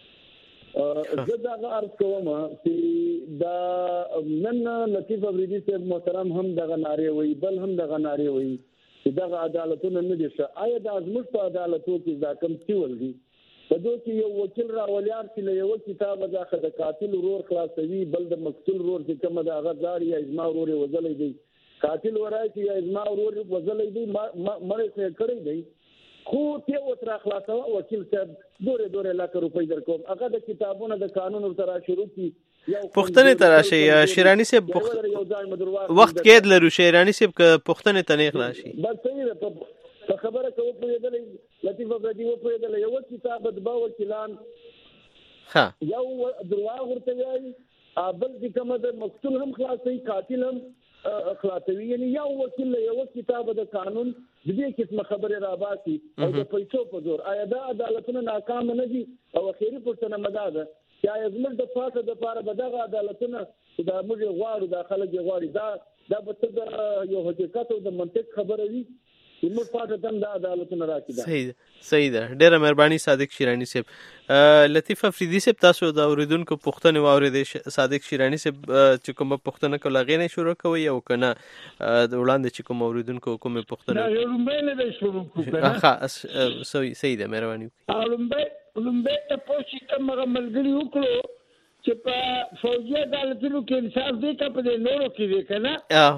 زه دا عرض کوم چې دا نن لطیف افریدي صاحب محترم هم دغه ناره وي بل هم دغه ناره وي چې دغه عدالتونه نه دي شه آیا د ازموږ په عدالتو کې دا کم سیول دي په دوی کې یو وکیل راولیار چې له یو کتاب ځخه د قاتل ورور خلاصوي بل د مقتول ورور چې کوم د غزار یا ازما ورور وزلې دي قاتل ورای چې یا ازما ورور وزلې دي مړ څه کړی دی خو ته وتر خلاصو وکیل صاحب دوره لک روپۍ درکوم هغه د کتابونو د قانون تر شروع کی پښتنه تراشي شیرانی صاحب وخت کې لرو شیرانی صاحب پښتنه تنه راشي بس صحیح په خبره کوي په دې لطیف افریدي په دې یو کتاب د با وکیلان ها یو درواغ ورته وایي بل چې کوم د مقتول هم خلاصي قاتل هم خلاصوي یعنی یو وکیل یو کتاب د قانون د دې قسمه خبره راباسي او د پیسو په زور آیا دا عدالتونه ناکام نه دي او اخیری پښتنه مداده چې آیا زموږ د فاصله د پاره بدغه عدالتونه د موږ غواړو د خلک غواړي دا به څه یو حقیقت او د منطق خبره وي چې موږ پاتې تم د عدالتونه راکړي صحیح ده ډیره مهرباني صادق شیرانی صاحب لطیف افریدي صاحب تاسو د اوریدونکو پښتنه واورېدې صادق شیرانی صاحب چې کوم پښتنه کوله غینه شروع کوي او کنه د وړاندې چې کوم اوریدونکو کوم پښتنه دا لومبه نه شروع کوي ها صحیح ده مهرباني لومبه ته پوښتنه کوم ملګری وکړو چې په فوجي عدالتونو کې انصاف دی که په دې نورو کې دی که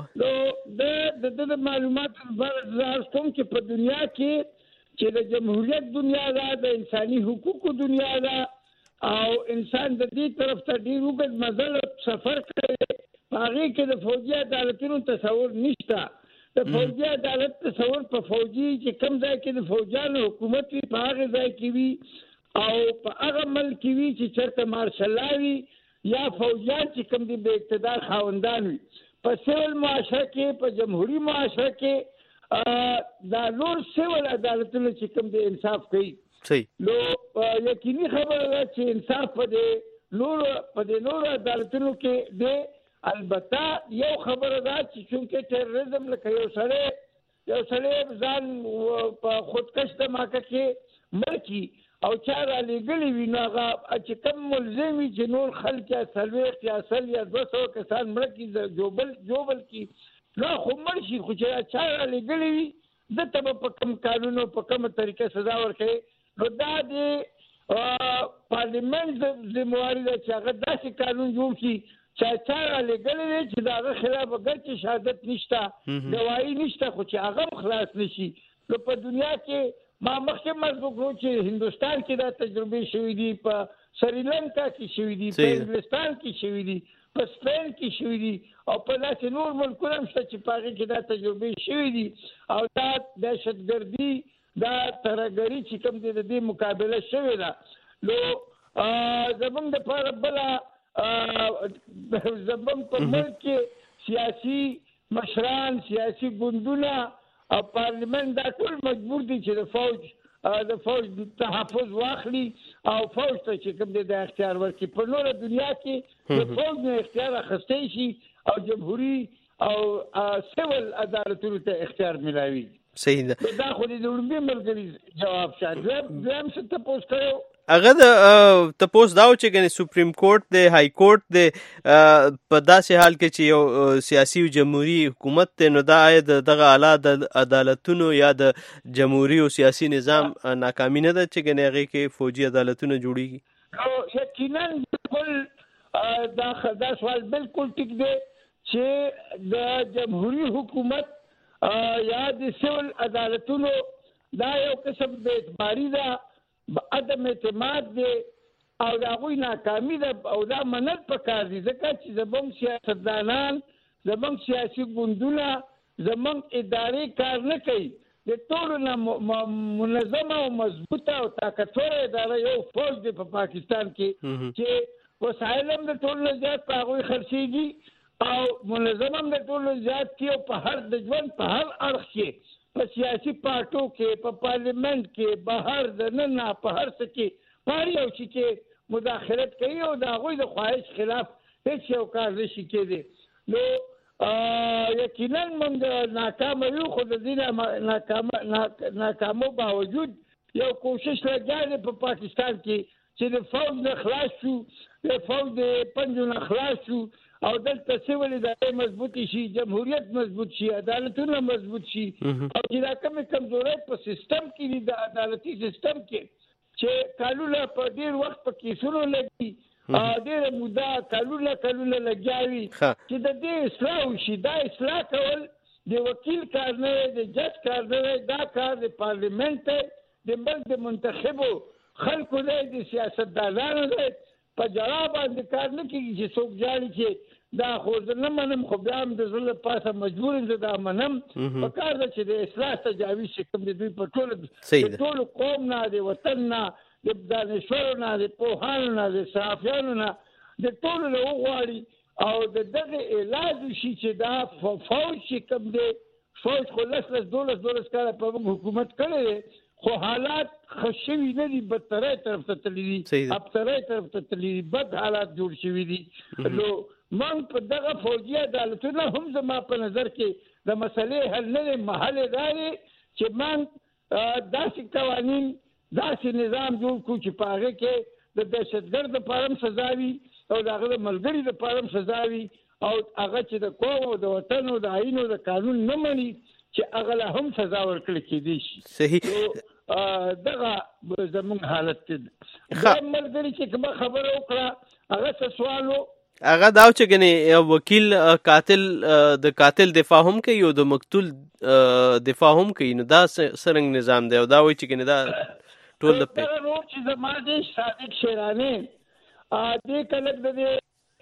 نه نو د معلوماتو لپاره کوم چې په دنیا کې چې د جمهوریت دنیا ده د انساني حقوقو دنیا ده او انسان د دې طرف ته ډېر اوږد مزل سفر کوي په هغې کې د فوجي عدالتونو تصور نشته د فوجي عدالت تصور په فوجي چې کوم ځای کې د فوجیانو حکومت وي په هغې ځای کې وي او په هغه ملک کې وي چې چېرته مارشل وي یا فوجیان چې کوم دي د اقتدار خاوندان وي په سیول معاشره کې په جمهوري معاشره کې دا نور سیول عدالتونه چې کوم دي انصاف کوي نو یقیني خبره ده چې انصاف په دې نور عدالتونو کې دی البته یو خبره ده چې چونکې ټیرریزم لکه یو سړی ځان په خودکش دماکه کې مړ کي او چا را لېږلي وي نو هغه چې کوم ملزم وي چې نور خلک یا 40 یا 100 یا 200 کسان مړه کړي جوبل کړي نو خو مړ شي خو چې چا را لېږلي وي دته به په کوم قانون او په کومه طریقه سزا ورکوي نو دا د پارلیمنت ذمواري ده چې هغه داسې قانون جوړ کړي چې چا را لېږلي دی چې د هغه خلاف اگر چې شهادت نشته ګواهي نشته خو چې هغه هم خلاص نشي نو په دنیا کې ما مخکې مرز وکړو چې هندوستان کې دا تجربې شوي دي په سریلنکا کې شوي دي په انګلستان کې شوي دي په سپین کې شوي دي او په داسې نور ملکونه هم شته چې په هغې کې دا تجربې شوي دي او دا دهشتګردي دا ترهګري چې کوم دی د دې مقابله شوې ده نو زموږ دپاره بله زموږ په ملک کې سیاسي مشران سیاسي ګوندونه او پارلیمنت دا ټول مجبور دي چې د فوج تحفظ واخلي او فوج ته چې کوم دی د اختیار ورکړي په نوره دنیا کې د فوج نه اختیار اخیستی شي او جمهوري او سیول عدالتونو ته اختیار ملاوي صحیح ده دا خو د لومړي ملګري جواب شه دویم څه تپوس کړی هغه د تپوس دا و چې ګنې سپریم کورټ دی های کورټ دی په داسې حال کې چې یو سیاسي او جمهوري حکومت دی نو دا آیا دغه اعلی عدالتونو یا د جمهوري او سیاسي نظام ناکامي نه ده چې ګنې هغې کې فوجي عدالتونه جوړېږي یقینا بالکل دا سوال بالکل ټیک دی چې د جمهوري حکومت یا د سیول عدالتونو دا یو قسم د اعتباري ده عدم اعتماد دی او د هغوی ناکامي ده او دا منل پکار دي ځکه چې زموږ سیاستدانان زموږ سیاسي ګوندونه زموږ ادارې کار نه کوي د ټولو نه منظمه او مضبوطه او طاقتوره اداره یو فوج دی په پاکستان کې چې وسایل هم د ټولو نه زیات په هغوی خرڅېږي او منظم هم د ټولو زیات کې او په هر د ژوند په هر اړخ کې په سیاسي پارټو کې په پارلیمنت کې بهر د ننه په هر څه کې په هر یو شي کې مداخلت کوي او د هغوی د خواهش خلاف هیڅ یو کار نشي کېدی. نو یقینا موږ ناکامه یو، خو د دې ناکامو باوجود یو کوشش لګیا دی په پاکستان کې چې د فوج نه خلاص شو، د فوج د پنجو نه خلاص شو او دلته سیول ادارې مضبوطی شي، جمهوریت مضبوط شي، عدالتونه مضبوط شي او چې دا کمزورۍ په سیستم کې دي، د عدالتي سیستم کې چې کلونه په ډیر وخت په کیسونو لګي، ډیره موده کلونه لګیاوي چې د دې اصلاح وشي. دا اصلاح کول د وکیل کار نه دی، د جج کار نه دی، دا کار د پارلیمنت دی، د ملک د منتخبو خلکو دی، د سیاستدانانو دی. په جواب باندې کار نه کېږي چې څوک جاړي چې دا خو زه نه منم، خو بیا هم د زړه پاسه مجبور یم زه دا منم. په کار ده چې د اصلاح تجاویز چې کوم د دوی په ټولو قوم نه، د وطن نه، د دانشورو نه، د پوهانو نه، د صحافیانو نه، د ټولو نه وغواړي او د دغه علاج وشي چې دا فوج چې کوم دی، فوج خو 12 کاله په موږ حکومت کړی دی، خو حالات ښه شوي نه دي، بدترۍ طرف ته تللي دي، ابترۍ طرف ته تللي دي، بد حالات جوړ شوي دي. نو موږ په دغه فوجي عدالتونه هم زما په نظر کې د مسلې حل نه دی، محل دا دی چې موږ داسې قوانین، داسې نظام جوړ کړو چې په هغې کې د دهشتګرد دپاره هم سزا وي او د هغه د ملګري دپاره هم سزا وي او هغه چې د قوم او د وطن او د آیین او د قانون نه مني چې هغه له هم سزا ورکړل کېدی شي. صحیح. دغه زموږ حالت کې دا ملګري چې کومه خبره وکړه هغه څه سوال و، هغه دا چې ګنې وکیل د قاتل دفاع هم کوي او د مقتول دفاع هم کوي، نو دا څرنګه نظام دی؟ او دا وایي چې ګنې دا ټول د دغه نور چې زما دی صادق شیراني دې کلک د دې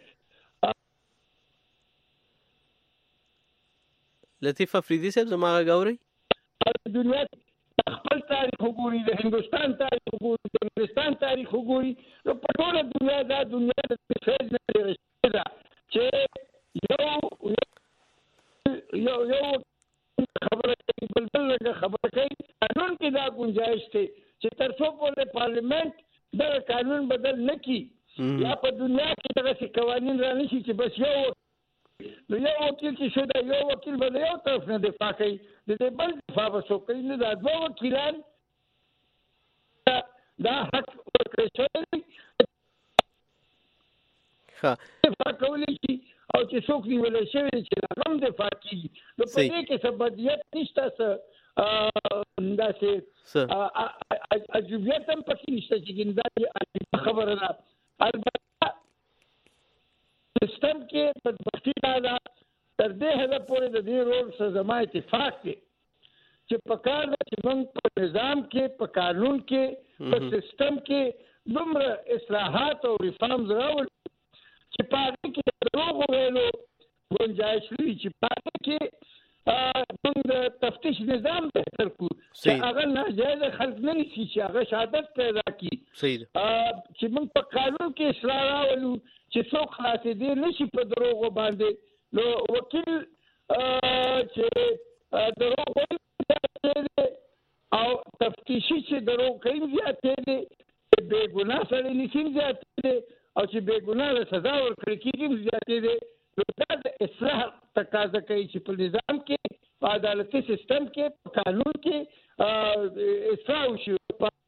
لطیف افریدي صاحب زما غږ اورئ؟ دنیا خپل تاریخ وګوري، د هندوستان تاریخ وګوري، د انګلستان تاریخ وګوري، نو په ټوله دنیا دا دنیا د فیض نه تېره شوې ده چې یو خبره کوي بل لږه خبره کوي. قانون کې دا گنجائش دی چې تر څو پورې پارلیمنت دغه قانون بدل نه کړي یا په دنیا کې دغسې قوانین را نه شي چې بس یو وکیل چې شو دا یو وکیل به د یو طرف نه دفاع کوي، د دې بل دفاع به څوک کوي. نو دا دوه وکیلان دا حق ورکړی شوی دی دفاع کولی شي او چې څوک نیولی شوی دی چې هغه هم دفاع کېږي. نو په دې کې څه بدیت نشته، څه داسې عجوبیت هم پکې نشته چې دا خبره ده. البته سیستم کې بدبختي دا ده تر دې حده پورې د دې رول سره زما اتفاق دی چې په کار ده چې موږ په نظام کې، په قانون کې، په سیستم کې دومره اصلاحات او ریفارمز راولو چې په هغې کې د دروغو ویلو ګنجایش وي، چې په هغې کې موږ د تفتیش نظام بهتر کړو چې هغه ناجایزه خلک نه نیسي، چې هغه شهادت پیدا کړي، چې موږ په قانون کې اصلاح راولو چې څوک خلاصېدی نه شي په دروغو باندې. نو وکیل چې دروغ وایي زیاتې دی او تفتیشي چې دروغ کوي زیاتې دی، چې بې ګناه سړی نیسي زیاتې دی او چې بې ګناه له سزا ورکړل کېږي زیاتې دی. نو دا د اصلاح تقاضا کوي چې په نظام کې، په عدالتي سیستم کې، په قانون کې اصلاح وشي.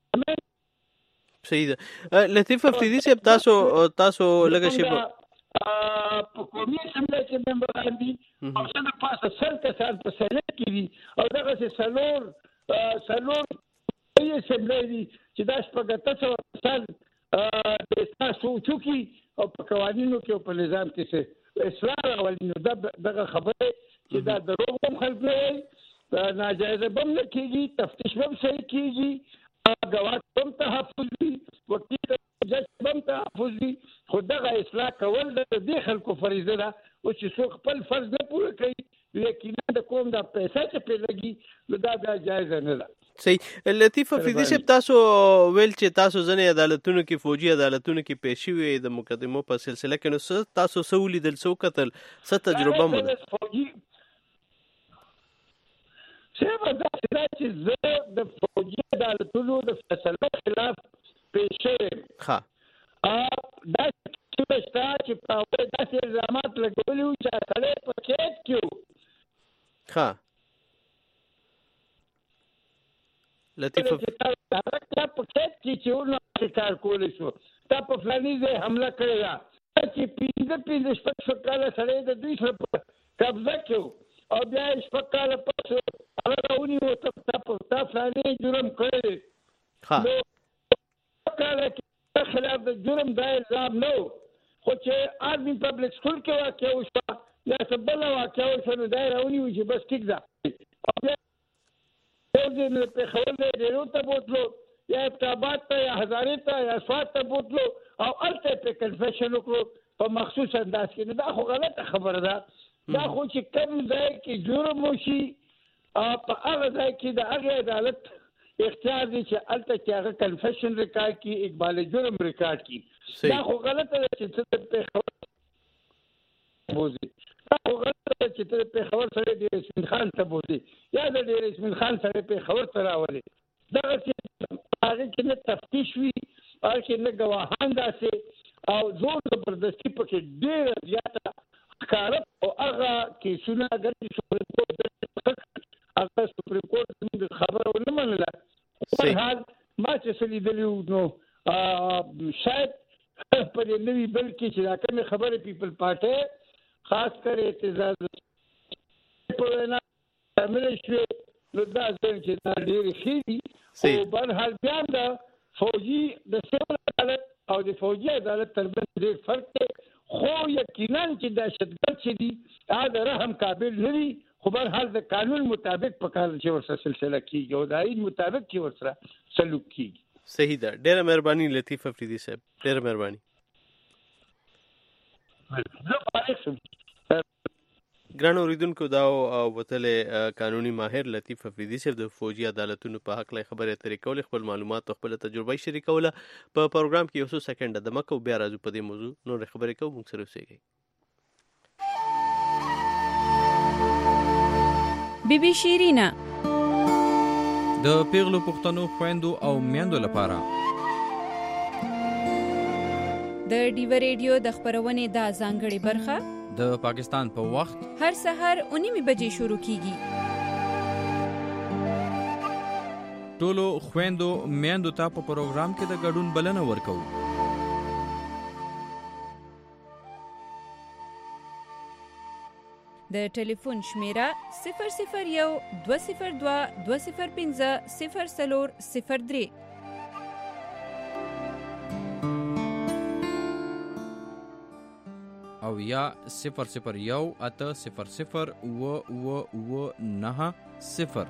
صحیح ده. لطیف افریدي صاحب تاسو لږه شیبه په قومي اسمبلی کې ممبران دي او څه د پاسه 100 کسان په سینټ کې دي او دغسې څلور اسمبلی دي چې دا شپږ 800 کسان د اصلاح سوچو کې او په قوانینو کې او په نظام کې اصلاح راولي. نو دغه خبره چې دا دروغ هم خلک نه وایي، ناجایزه به هم نه کېږي، تفتیش به هم صحیح کېږي، ګواښ هم تحفظ وي، وکیل جج هم تحفظ وي. خو دغه اصلاح کول د دې خلکو فریضه ده او چې څوک خپل فرض نه پوره کوي یقینا د قوم دا پیسې چې پرې لګي نو دا بیا جایزه نه ده. صحیح. لطیف افریدي صاحب تاسو ویل چې تاسو ځنې عدالتونو کې فوجي عدالتونو کې پیش شوي د مقدمو په سلسله کې، نو تاسو څه ولیدل، څه وکتل، څه تجربه مو ده؟ چې زه د فوجي عدالتونو د فیصلو خلاف پیش شوم. دا چې په اول داسې الزامات لګولي وو چې سړی په قید کې وو. لطیف تا په قید کې چې ونه کار کولی شو، تا په فلاني ځای حمله کړې ده چې 15 کاله سړی د دوی سره په قبضه کې وو، او بیا یې 6 کاله پس هغه راونیو تا فلاني جرم کړی دی. نو کاله کې خلاف د جرم دا الزام نه و، خو چې آرمي پبلک سکول کې واقع وشوه یا څه بله واقع وشوه، نو دا یې راونیو چې بس ټیک ده. او بیا پېښور ډیرو ته بوتلو، یا ابتاباد ته، یا هزارې ته، یا سوات ته بوتلو، او هلته یې پې کنفیشن وکړو په مخصوص انداز کې. نو دا خو غلطه خبره ده. دا خو چې کوم ځای کې جرم وشي، په هغه ځای کې د هغې عدالت اختیار دی چې هلته کې هغه کنفیشن ریکارډ کړي، اقبال جرم ریکارډ کړي. دا خو غلطه ده چې ته د پېښور بوځې، دا خو غلطه ده چې ته د پېښور سړی ډېر اسمین خان ته بوځې، یا د ډېر اسمین خان سړی پېښور ته راولې. دغسې هغې کې نه تفتیش وي، هغې کې نه ګواهان داسې، او زور زبردستي پکې ډېره زیاته ښکاره. او هغه کیسونه اگر چې سپریم کورټ هغه سپریم کورټ زموږ خبره ونه منله، په هر حال ما چې څه لیدلي وو، نو شاید په دې نوي بل کې چې دا کومې خبرې پیپل پارټۍ خاص کر اعتزاز په وینا شامل شوې، نو دا ځل چې دا ډېرې ښې دي. او بهرحال بیا د فوجي د سیول عدالت او د فوجي عدالت ترمنځ ډېر فرق دی، خو یقینا چې دهشتګرد چې دي هغه د رحم قابل نه دي، خو بهرحال د قانون مطابق په کار چې ورسره سلسله کېږي او د آئین مطابق چې ورسره سلوک کېږي. صحیح ده. ډېره مهرباني لطیف افریدي صاحب، ډېره مهرباني. ګرانو اوریدونکو، دا وتلې قانوني ماهر لطیف افریدي صاحب د فوجي عدالتونو په حق له خبرې اترې کولې، خپل معلومات او خپل تجربه شریکوله. په پروګرام کې یو څو سکنډه دمه کوو، بیا راځو په دې موضوع نورې خبرې کوو. موږ سره اوسئ. بی بی شیرینا د پیغلو پښتنو خويندو او میندو لپاره د ډیو ریډیو د خبرونې د ځانګړي برخه د پاکستان په وخت هر سحر 9 بجې شروع کیږي. ټولو خويندو میندو ته په پروګرام کې د ګډون بلنه ورکو. د ټلیفون شمیره 001 202 205 0403 او یا 001 800 990.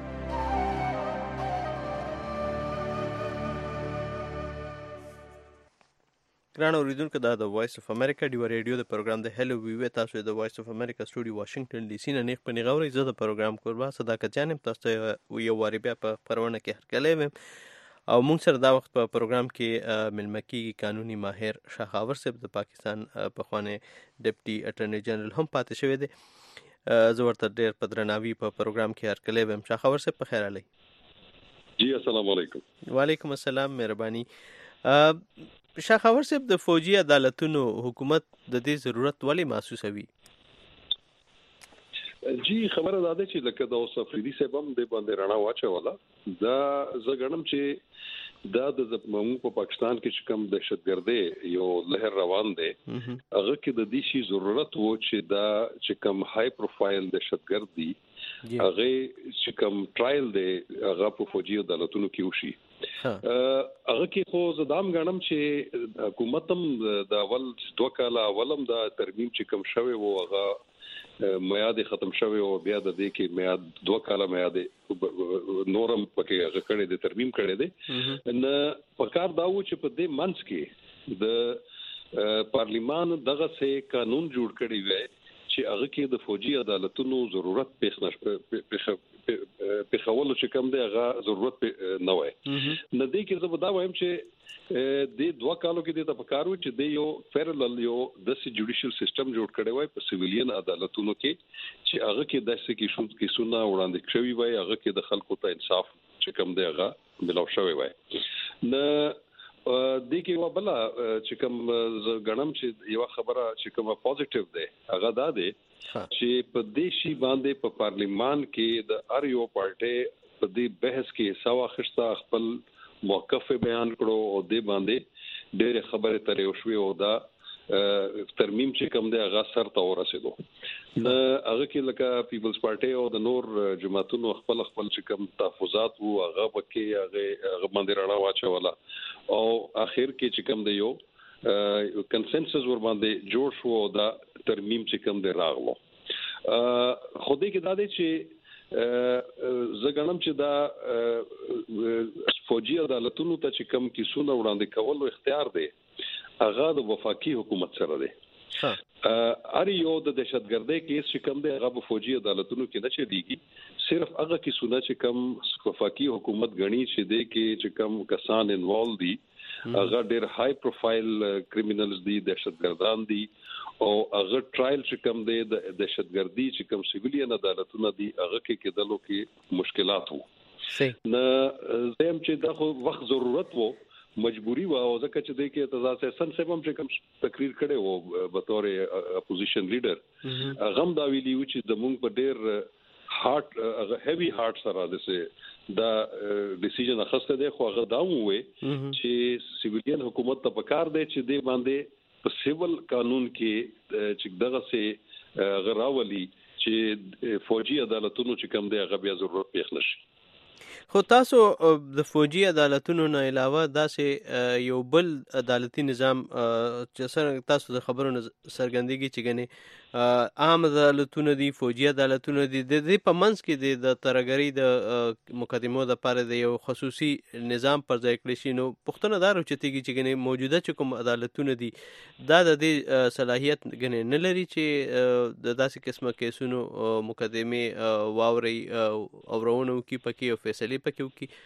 ګرانو اوریدونکو، دا د وایس اف امریکا ډیو ریډیو د پروګرام د هلو وی وی تاسو د وایس اف امریکا سټوډیو واشنگټن ډي سي نه نیغ په نیغه اورئ. زه د پروګرام کوربه صداقت جان یم، تاسو ته یو واري بیا په خپرونه کې هرکلی یم. او موږ سره دا وخت په پروګرام کې مېلمه کېږي قانوني ماهر شاخاور صاحب، د پاکستان پخوانی ډیپټي اټرنی جنرال هم پاتې شوی دی. زه ورته ډېر په درناوي په پروګرام کې هرکلی یم. شاخاور صاحب په خیر علئ. جی السلام علیکم. وعلیکم السلام، مهرباني. شاخاور صاحب، د فوجي عدالتونو حکومت د دې ضرورت ولې محسوسوي؟ جی خبره دا ده چې لکه د اوس افریدي صاحب هم د باندې رڼا واچوله. دا زه ګڼم چې دا د زموږ په پاکستان کې چې کوم دهشتګردي یو لهر روان دی، هغه کې د دې شي ضرورت وو چې دا چې کوم های پروفایل دهشتګرد دي هغه چې کوم ټرایل دی هغه په فوجي عدالتونو کې وشي. هغه کې خو زدام غنم چې حکومت هم د اول 2 کاله اولم دا ترمیم چې کوم شوی وو هغه میاد ختم شوی او بیا د دې کې میاد 2 کاله میاد نورم پکې هغه کړي د ترمیم کړي دي نه پکار دا و چې په دې منځ کې د پارلیمان دغه سه قانون جوړ کړي وي چې هغه کې د فوجي عدالتونو ضرورت په خولو چې کوم دی هغه ضرورت نه وای نه دی کې زه دا وایم چې د 2 کالو کې د تفکارو چې د یو پیرالل یو د جوډیشل سیستم جوړ کړي وای په سیویلین عدالتونو کې چې هغه کې داسې کې سونه وړاندې شوی وای هغه کې د خلکو ته انصاف چې کوم دی هغه ملو شوی وای نه د کې وبلا چې کوم غنم چې یو خبره چې کومه پوزټیو ده هغه دا ده چې په دیشي باندې په پارلیمان کې د ار یو پارټي په دې بحث کې سوا خشتا خپل موقف بیان کړو او د باندې ډېر خبره ترې وشوي او دا ترمیم چې کوم دی هغه سر ته ورسېدو نه هغه کې لکه پیپلز پارټي او د نور جماعتونو خپل چې کوم تحفظات وو هغه پکې هغه باندې رڼا واچوله او اخر کې چې کوم دی یو کنسنسس ور باندې جوړ شو دا ترمیم چې کوم دی راغلو خو دې کې دا دی چې زګنم چې دا فوجي عدالتونو ته چې کوم کیسونه وړاندې کولو اختیار دی هغه د وفاقي حکومت سره دی ار یو د دهشتګردۍ کیس چې کوم دی هغه په فوجي عدالتونو کې نه چلیږي صرف هغه کیسونه چې کوم وفاقي حکومت غني چې دی کې چې کوم کسان انوالو دي هغه ډېر های پروفایل کریمینلز دي دهشتګردان دي او هغه ټرایل چې کوم دی د دهشتګردي چې کوم سیویلین عدالتونه دي هغه کې کېدلو کې مشکلات وو نه زم چې دا خو وخت ضرورت وو مجبوری و او ځکه چې د کې اعتراض سن سبم چې کوم تقریر کړي وو به تور اپوزیشن لیډر غم دا ویلی و چې د مونږ په ډېر هارت هیوی هارت سره دا ډیسیژن اخسته دی خو هغه دا وې چې سیویلین حکومت ته پکار دی چې د باندې په سیول قانون کې چې دغه سه غراولي چې فوجي عدالتونو چې کوم دی هغه بیا ضرورت پیښ نشي خو تاسو د فوجي عدالتونو نه علاوه داسې یو بل عدالتي نظام چې سره تاسو د خبرو سرګندګي چې غني عام عدالتونه دي فوجي عدالتونه دي د دې په منځ کې د ترګری د مقدمو د لپاره د یو خصوصي نظام پر ځای کړی شي نو پښتون دارو چې غني موجوده چې کوم عدالتونه دي دا د دې صلاحیت غني نه لري چې د داسې قسمه کیسونو مقدمه واوري اورونو کې پکې او فیصله پکې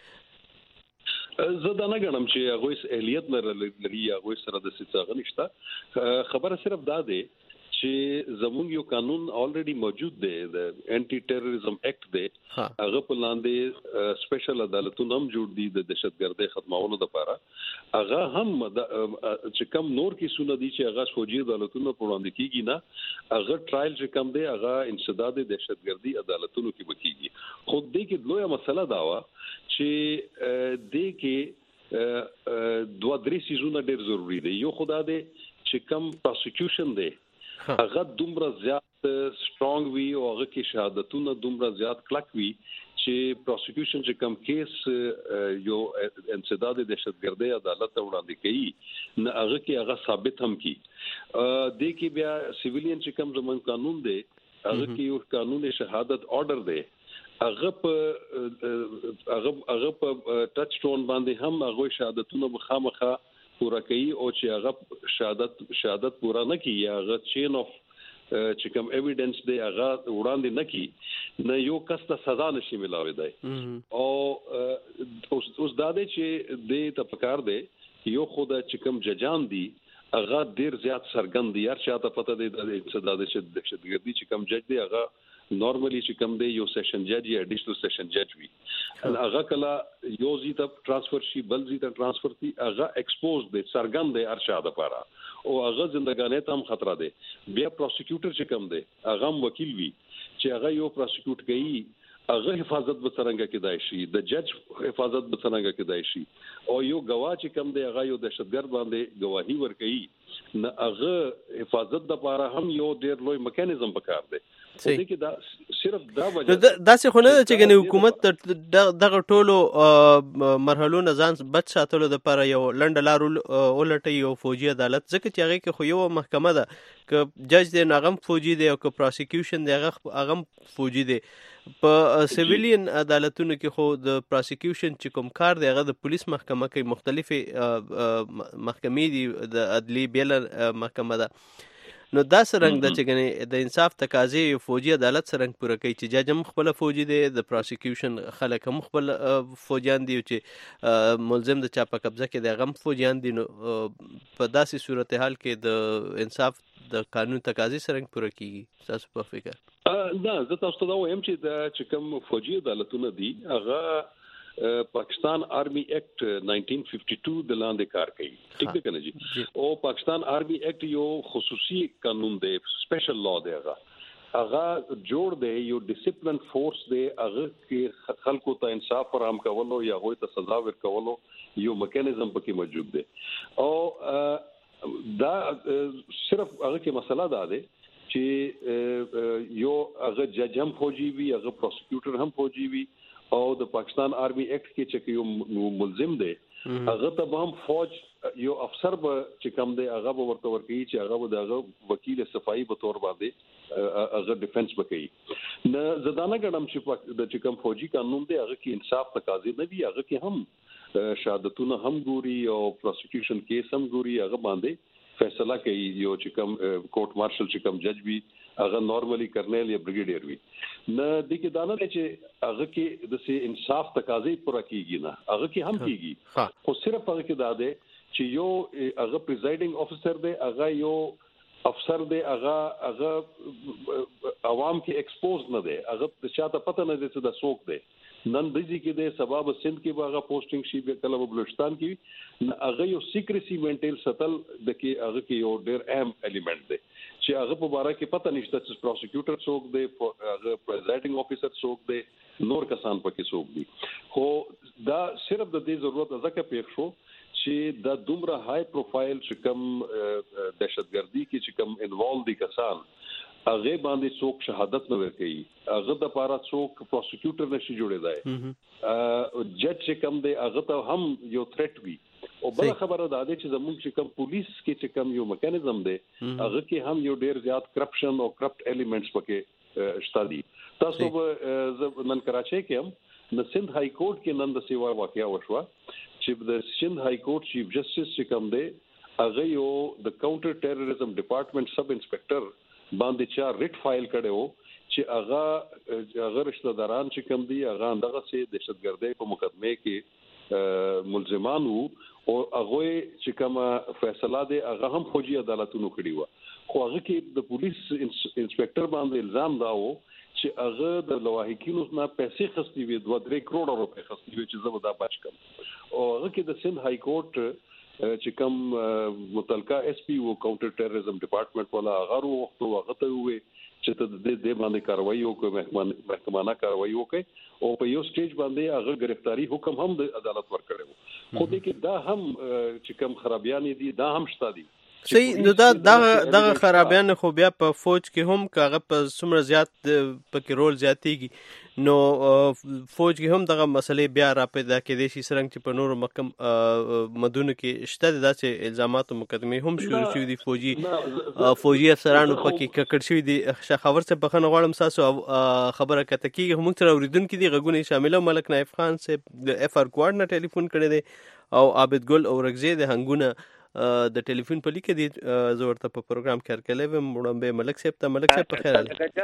وکي زه دا نه غنم چې هغه اهلیت لري هغه سره د څه غنښت خبره صرف دا ده چې زموږ یو قانون الریډي موجود دی د انټي ټیرریزم اکټ دی هغه په لاندې سپیشل عدالتونه هم جوړ دي د دهشتګردۍ ختمولو لپاره هغه هم چې کم نور کې سونه دي چې هغه فوجي عدالتونه په وړاندې کیږي نه هغه ټرایل چې کم دی هغه انسداد دهشتګردۍ عدالتونو کې وکیږي خو دې کې لویه مسله دا و چې دې کې دوه درې سيزونه ډېر ضروری دي یو خدا دې چې کم پروسیکیوشن دی هغه دومره زیات سترونګ وی او هغه کې شهادتونه دومره زیات کلک وی چې پروسیکیوشن چې کم کیس یو انسداد دهشتګردۍ عدالت وړاندې کوي نه هغه کې هغه ثابت هم کی د کې بیا سیویلین چې کم زمون قانون دی هغه کې یو قانون شهادت آرډر دی هغه په ټچ ټون باندې هم هغه شهادتونه مخامخه پورا کوي او چې هغه شهادت پورا نه کوي هغه چین اف چې کوم ایویډنس دی هغه وړاندې نه کوي نه یو کس ته سزا نشي ملاوي دی او اوس دا دی چې د تفکر دی یو خدای چې کوم ججان دی هغه ډیر زیات سرګند دی هر چاته پته دی د صدا د دهشتګردي چې کوم جج دی هغه نورمالي چې کوم دی یو سیشن جج یا اډیشنل سیشن جج وي هغه کله یو زی ته ترانسفر شي بل زی ته ترانسفر شي هغه ایکسپوز دی سرګند دی هر چاته لپاره او هغه ژوندګانې ته هم خطر دی بیا پروسیکیوټر چې کوم دی هغه وکیل وي چې هغه یو پروسیکیوټ کوي هغه حفاظت به څنګه کېدای شي د جج حفاظت به څنګه کېدای شي او یو گواه چې کوم دی هغه یو دهشتګرد باندې گواهی ورکړي نه هغه حفاظت لپاره هم یو ډېر لوی میکانیزم پکار دی صحیح داسې خو نه ده چې ګنې حکومت دغه ټولو مرحلو نه ځان بچ ساتلو دپاره یو لنډه لار ولټوي یو فوجي عدالت ځکه چې هغې کې خو یوه محکمه ده که جج دی نو هغه هم فوجي دی او که پروسیکیوشن دی هغه هم فوجي دی په سیویلین عدالتونو کې خو د پروسیکیوشن چې کوم کار دی هغه د پولیس محکمه کوي مختلفې محکمې دي د عدلي بیله محکمه ده نو دا څرنګه د چې ګنې د انصاف تقاضې فوجي عدالت څرنګه پوره کوي چې جج هم خپل فوجي دی د پروسیکیوشن خلک هم خپل فوجیان دي چې ملزم د چا په قبضه کې د غم فوجیان دي. نو په داسې صورتحال کې د انصاف د قانون تقاضې څرنګه پوره کیږي تاسو په فکر؟ نه زه تاسو ته دا وایم چې د چې کوم فوجي عدالتونه دي هغه پاکستان آرمی ایکٹ 1952 د لاندې کار کوي. ٹھیک ده کنه جی؟ او پاکستان آرمی ایکٹ یو خصوصي قانون دی، سپیشل لا دی. هغه جوړ دی یو ډیسپلن فورس دی، هغه کې خلکو ته انصاف فراهم کولو یا هغه ته سزا ورکولو یو میکانیزم پکې موجود دی. او دا صرف هغه کې مسله دا ده چې یو هغه جج هم فوجي وي، هغه پروسیکیوټر هم فوجي وي، او د پاکستان آرمی ایکٹ کې چې یو ملزم دی هغه ته هم فوج یو افسر به چې کوم دی هغه به ورته ورکوي چې هغه به دغه وکیل صفائی به تور باندې هغه ډیفنس وکړي. نه زدانه ګڼم چې د چې کوم فوجي قانون دی هغه کې انصاف تقاضې نه دي، هغه کې هم شهادتونه هم ګوري او پروسیکیوشن کیس هم ګوري، هغه باندې فیصله کوي. یو چې کوم کورټ مارشل چې کوم جج وي هغه نارملی کرنل یا بریګیډیر وي. نه د کې دانه چې هغه کې د سي انصاف تقاضې پوره کیږي، نه هغه کې هم کیږي، خو صرف هغه کې دا ده چې یو هغه پریزایډینګ افسر دی، هغه یو افسر دی، هغه عوام کې ایکسپوز نه دی، هغه چاته پته نه دی چې دا څوک دی. نن دځي کې د سبب سند کې باغه پوسټینګ شي به کله بلوچستان کې هغه یو سیکریسي مینټیل سټل د کې هغه کې یو ډېر اهم الیمنٹ دی چې هغه په باره کې پته نشته چې پروسیکیوټر څوک دی، هغه پریزایډینګ افیسر څوک دی، نور کسان پکې څوک دي. خو دا صرف د دې ضرورت ځکه پېښ شو چې دا دومره های پروفایل چې کوم دهشتګردي کې چې کوم انوالو دي کسان هغه باندې څوک شهادت نه ورکړي، هغه د پاره څوک پروسیکیوټر نشي جوړېدای، جج چې کوم دی هغه ته هم یو تھریټ وي. او بل خبره دا ده چې زموږ چې کوم پولیس کې چې کوم یو میکانیزم دی هغه کې هم یو ډیر زیات کرپشن او کرپټ الیمنټس پکې شته دي. تاسو به نن کراچۍ کې هم د سند های کورټ کې نن د سیوا واقعیا وشوه چې د سند های کورټ چیف جسټس چې کوم دی هغه یو د کاونټر ټیرریزم ډپارټمنټ سب انسپیکټر باندې چا ریټ فایل کړو چې هغه رشتہ داران چې کوم دي هغه دغه سي دهشتګردۍ په مقدمه کې ملزمان وو او هغه چې کوم فیصله دی هغه هم فوجي عدالتونو کړی و. خو هغه کې د پولیس انسپیکټر باندې الزام دا و چې هغه د لواحقینو نه پیسې خستې وي، 2-3 کروڑ روپے خستې وي چې زه دا بچ کم. او هغه کې د سند های کورټ چې کوم متعلقه اس پی او کاونټر ټیرریزم ډپارټمنټ ولا هغه وخت هغه ته وي چې ته د باندې کاروایی وکړي، محکمانه کاروایی وکړي او په یو سټیج باندې هغه گرفتاری حکم هم د عدالت ورکړي. خو دې کې دا هم چې کوم خرابیان دي دا هم شته دي. صحیح. نو دا خرابیان خو بیا په فوج کې هم کاغه په څومره زیات پکې رول زیاتېږي نو فوج کې هم دغه مسلې بیا را پیدا کېدې شي څرنګه چې په نورو محکم مدونو کې شته داسې الزامات او مقدمې هم شروع شوي دي. فوجي افسرانو پکې ککړ شوي دي. شخاور صاحب بخښنه غواړم ستاسو خبره کته کېږي، موږ سره اورېدونکي دي غږونه شامله ملک نایف خان صاحب د اف آر کوارډ نه ټلیفون کړی دی او عابد ګل اورګزی د هنګونه د ټلیفون په لیکه دي زه ورته په پروګرام کې هرکلی وم وړاندې ملک صاحب ته. ملک صاحب په خیر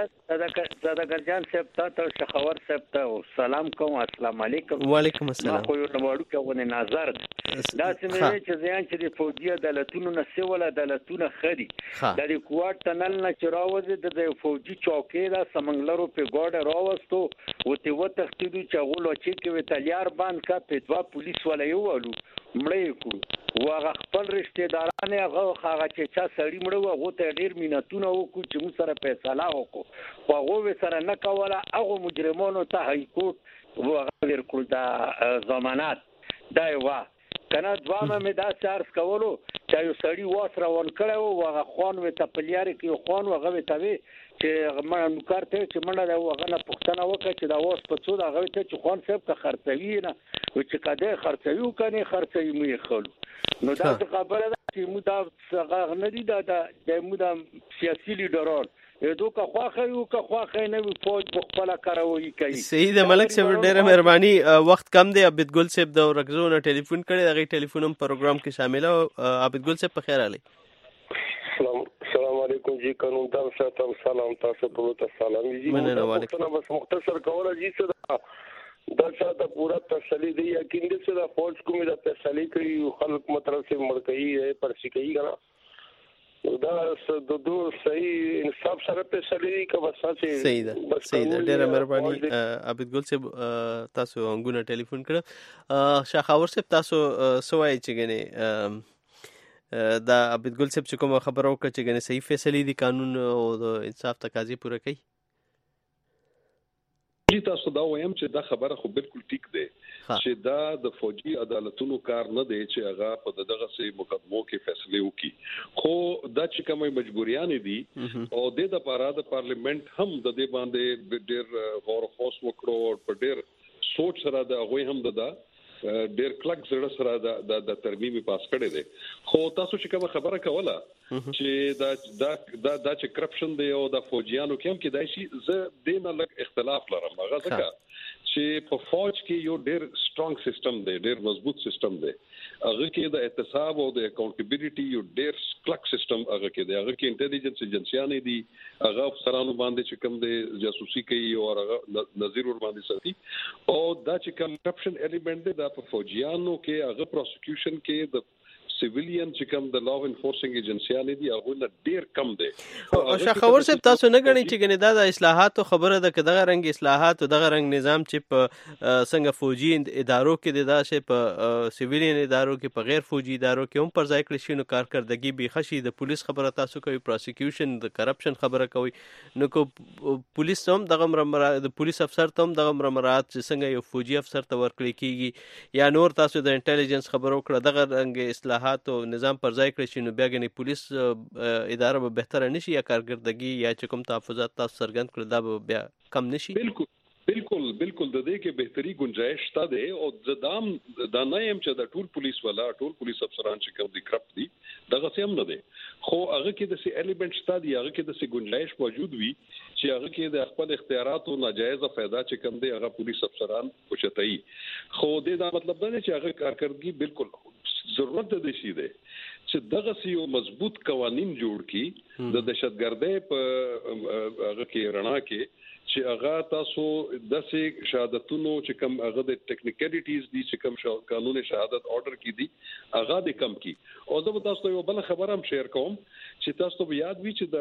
زادګر جان صاحب ته شخاور صاحب ته سلام کوم. السلام علیکم. وعلیکم السلام. ما خو یو نوړو کوونه نظر دا سمې چې ځان چې د فوجي عدالتونو نه سیول عدالتونه خري د کوارټ تنل نه چراوځي د فوجي چوکۍ دا سمنګلرو په ګوډه راوستو وته وتختیدو چې غولو چې کې وتلیار باند کا په دوا پولیس ولا یو ولو مړې کو واغه خپل رشتہ دارانه هغه چې چا سړی مړو هغه ته ډیر مینتونه وکړو چې موږ سره فیصله وکړو خو هغه سره نه کوله. هغه مجرمانو ته های کورټ هغه ورکړو دا ضمانت دا وا کنه دوامه مې دا چارج کولو چې یو سړی واس روان کړو هغه خون و ته پلیار کې خون هغه ته وی چې مړ نوکر ته چې مړ دا هغه نه پښتنه وکړه چې دا واس په څو دا هغه ته چې خون صاحب ته خرڅوي نه و چې کده خرڅوي کني خرڅوي مې خلو. نو دا خبره ده چې موږ دا څنګه نه دي دا موږ د سیاسي لیډران دوکه خواخه یو که خواخه نه وي فوج بخپله کاروي کوي. صحیح ده ملک صاحب ډېره مهرباني. وخت کم دی. عابد ګل صاحب د ورکزو نه ټلیفون کړی هغې ټلیفون هم پروګرام کې شامل او عابد ګل صاحب په خیر راغلی. السلام علیکم جی قانون دار صاحب سلام تاسو ته سلام جی مننه بس مختصر کوله جی څه دا څه پورا تسلی دی یقین دې چې دا فوج کومه د تسلی کوي خلک مطلب سے مړ کوي پر شي کوي کنه دا د دوه صحیح انصاف سره تسلی کا وساسه صحیح ده ډیره مهرباني عبد ګل صاحب تاسو انګونه ټلیفون کړ شاخاور صاحب تاسو سوای چې غني دا عبد ګل صاحب چې کوم خبرو کړ چې غني صحیح فیصله دي قانون او د انصاف تقاضي پوره کوي تاسو دا وایم چې دا خبره خو بالکل ټیک ده چې دا د فوجي عدالتونو کار نه دی چې هغه په دغه سي مقدمو کې فیصله وکړي خو دا چې کومه مجبوریان دي او د لپاره د پارلیمنت هم د دې باندې ډېر غور او خوص وکړو په ډېر سوچ سره دا غوي هم دا ډېر کلک زړه سره د ترمیم پاس کړي دي خو تاسو چې کومه خبره کوله چې دا چې کرپشن دی او د فوجیانو کې دای شي زه دینه لږ اختلاف لرم هغه ځکه چې په فوج کې یو ډېر سترونګ سیستم دی ډېر مضبوط سیستم دی هغه کې د احتساب او د اکاونټیبিলিټي یو ډېر کلک سیستم هغه کې دی هغه کې انټيليجنس ایجنسیانه دي هغه افسرانو باندې چې کوم دی جاسوسي کوي او هغه نظیر ور باندې ساتي او دا چې کرپشن الیمنٹ دی دا په فوجیانو کې هغه پروسیکیوشن کې د سیویلین چې کوم د لاو انفورسینګ ایجنسیانه دي هغه نه ډیر کم دي او شاخور صاحب تاسو نه غنی چې غنی دا د اصلاحاتو خبره ده کداغه رنګ اصلاحات او دغه رنګ نظام چې په څنګه فوجي ادارو کې دا شی په سیویلین ادارو کې په غیر فوجي ادارو کې هم پر ځای کړی شي نو کارکردګي به خشي د پولیس خبره تاسو کوي پروسیکیوشن د کرپشن خبره کوي نو کو پولیس هم دغه د پولیس افسر ته هم دغه مرمرات چې څنګه یو فوجي افسر ته ورکړي کیږي یا نور تاسو د انټيليجنس خبرو کړه دغه رنګ اصلاحات او نظام پر ځای کړی شي نو بیا غني پولیس اداره به بهتره نشي یا کارکردګي یا چې کوم تحفظات تاسو څرګند کړل دا به بیا کم نشي بالکل د دې کې بهتري گنجائش شته ده او زدام دا نه يم چې د ټول پولیس ولا ټول پولیس افسران چې کوم دي کرپټ دي دغه سم نه دي خو هغه کې د سي الیمنٹ شته دي هغه کې د سي گنجائش موجود وي چې هغه کې د خپل اختیارات او ناجایز फायदा چې کوم دي هغه پولیس افسران پوښتای خو دا مطلب نه چې هغه کارکردګي بالکل ضرورت د شي ده چې دغه یو مضبوط قوانين جوړ کی د دهشتګردۍ په هغه کې رڼا کې چې هغه تاسو د سي شهادتونو چې کوم هغه د ټیکنیکلیټیز دي چې کوم قانون شهادت آرډر کی دي هغه د کم کی او زه تاسو یو بل خبره هم شیر کوم چې تاسو ته یاد وي چې د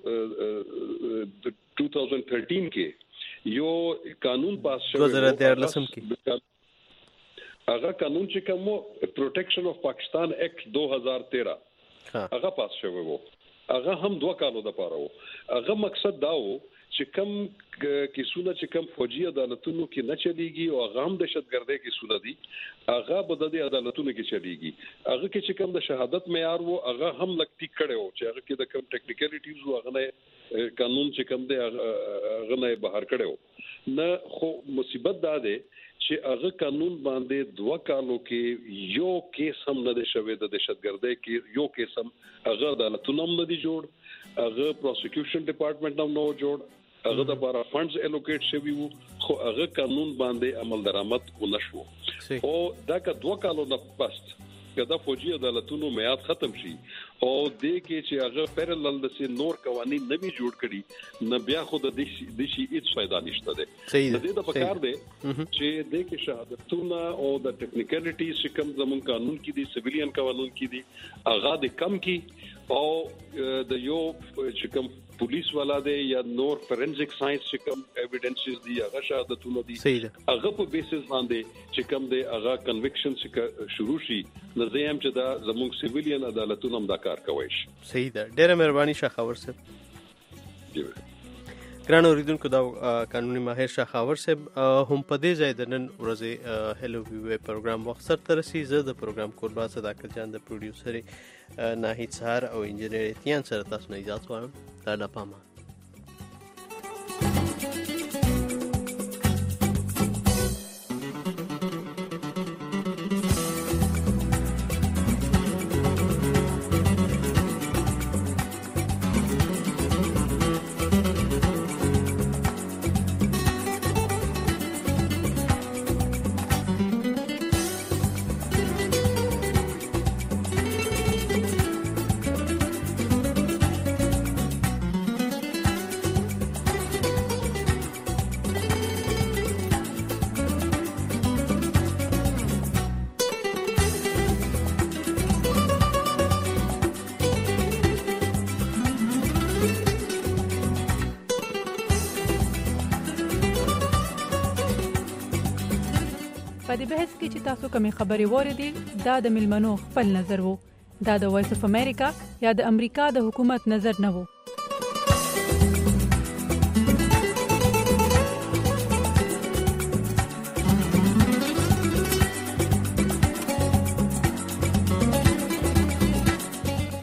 2013 کې یو قانون پاس شوی 2013 کې هغه قانون چې کوم پروټیکشن اف پاکستان ایکټ 2013 هغه پاس شوی وو هغه هم 2 کالو د پاره وو هغه مقصد دا وو چې کوم کیسونه چې کوم فوجي عدالتونو کې نه چلیږي او هغه هم دهشتګردۍ کیسونه دي هغه به د عدالتونو کې چلیږي هغه کې چې کوم د شهادت معیار وو هغه هم لکټی کړو چې هغه کې د کوم ټیکنیکلیټیز وو هغه قانون چې کوم دی هغه نه بهر کړو نه خو مصیبت دا ده چې هغه قانون باندې 2 کالو کې یو کیس هم نه شوی د دهشتګردۍ کې یو کیس هم هغه عدالتونو هم نه دي جوړ هغه پروسیکیوشن ډپارټمنټ هم نه جوړ هغه د بارا فندز الوکیټ شوی وو خو هغه قانون باندې عمل درآمد ونشو او دا که 2 کالو نه پس کدا فوجي عدالتونو میعاد ختم شي او د کې چې هغه پیرالل د سي نور قوانين نه وی جوړ کړي نه بیا خو د دې شي هیڅ فائدہ نشته ده د دې د پکار ده چې د کې شهادتونه او د ټیکنیکلیټیز چې کوم زمون قانون کې دي سیویلین قانون کې دي هغه د کم کې او د یو چې کوم پولیس والا دی یا نور فورنزیک ساينس چې کوم ایویډنسز دي هغه شهادتونه دي هغه په بیسس باندې چې کوم دی هغه کنویکشن شروع شي نظام چې دا زموږ سیویلین عدالتونو هم دا کار کوي صحیح ده ډېر مهرباني شاخاور صاحب ګران اوریدونکو دا قانوني ماهر شاخاور صاحب هم په دې ځای د نن ورځې هلو وی پروګرام وخت سره ترسي زه د پروګرام کوربا صداقت جان د پروډوسر ناهید سهار او انجنیر اتیان سره تاسو نه اجازه وایم دا نه پامه دې بحث کې چې تاسو کومې خبرې واورېدې دا د ملمنو خپل نظر وو. دا د وایس اف امریکا یا د امریکا د حکومت نظر نه وو.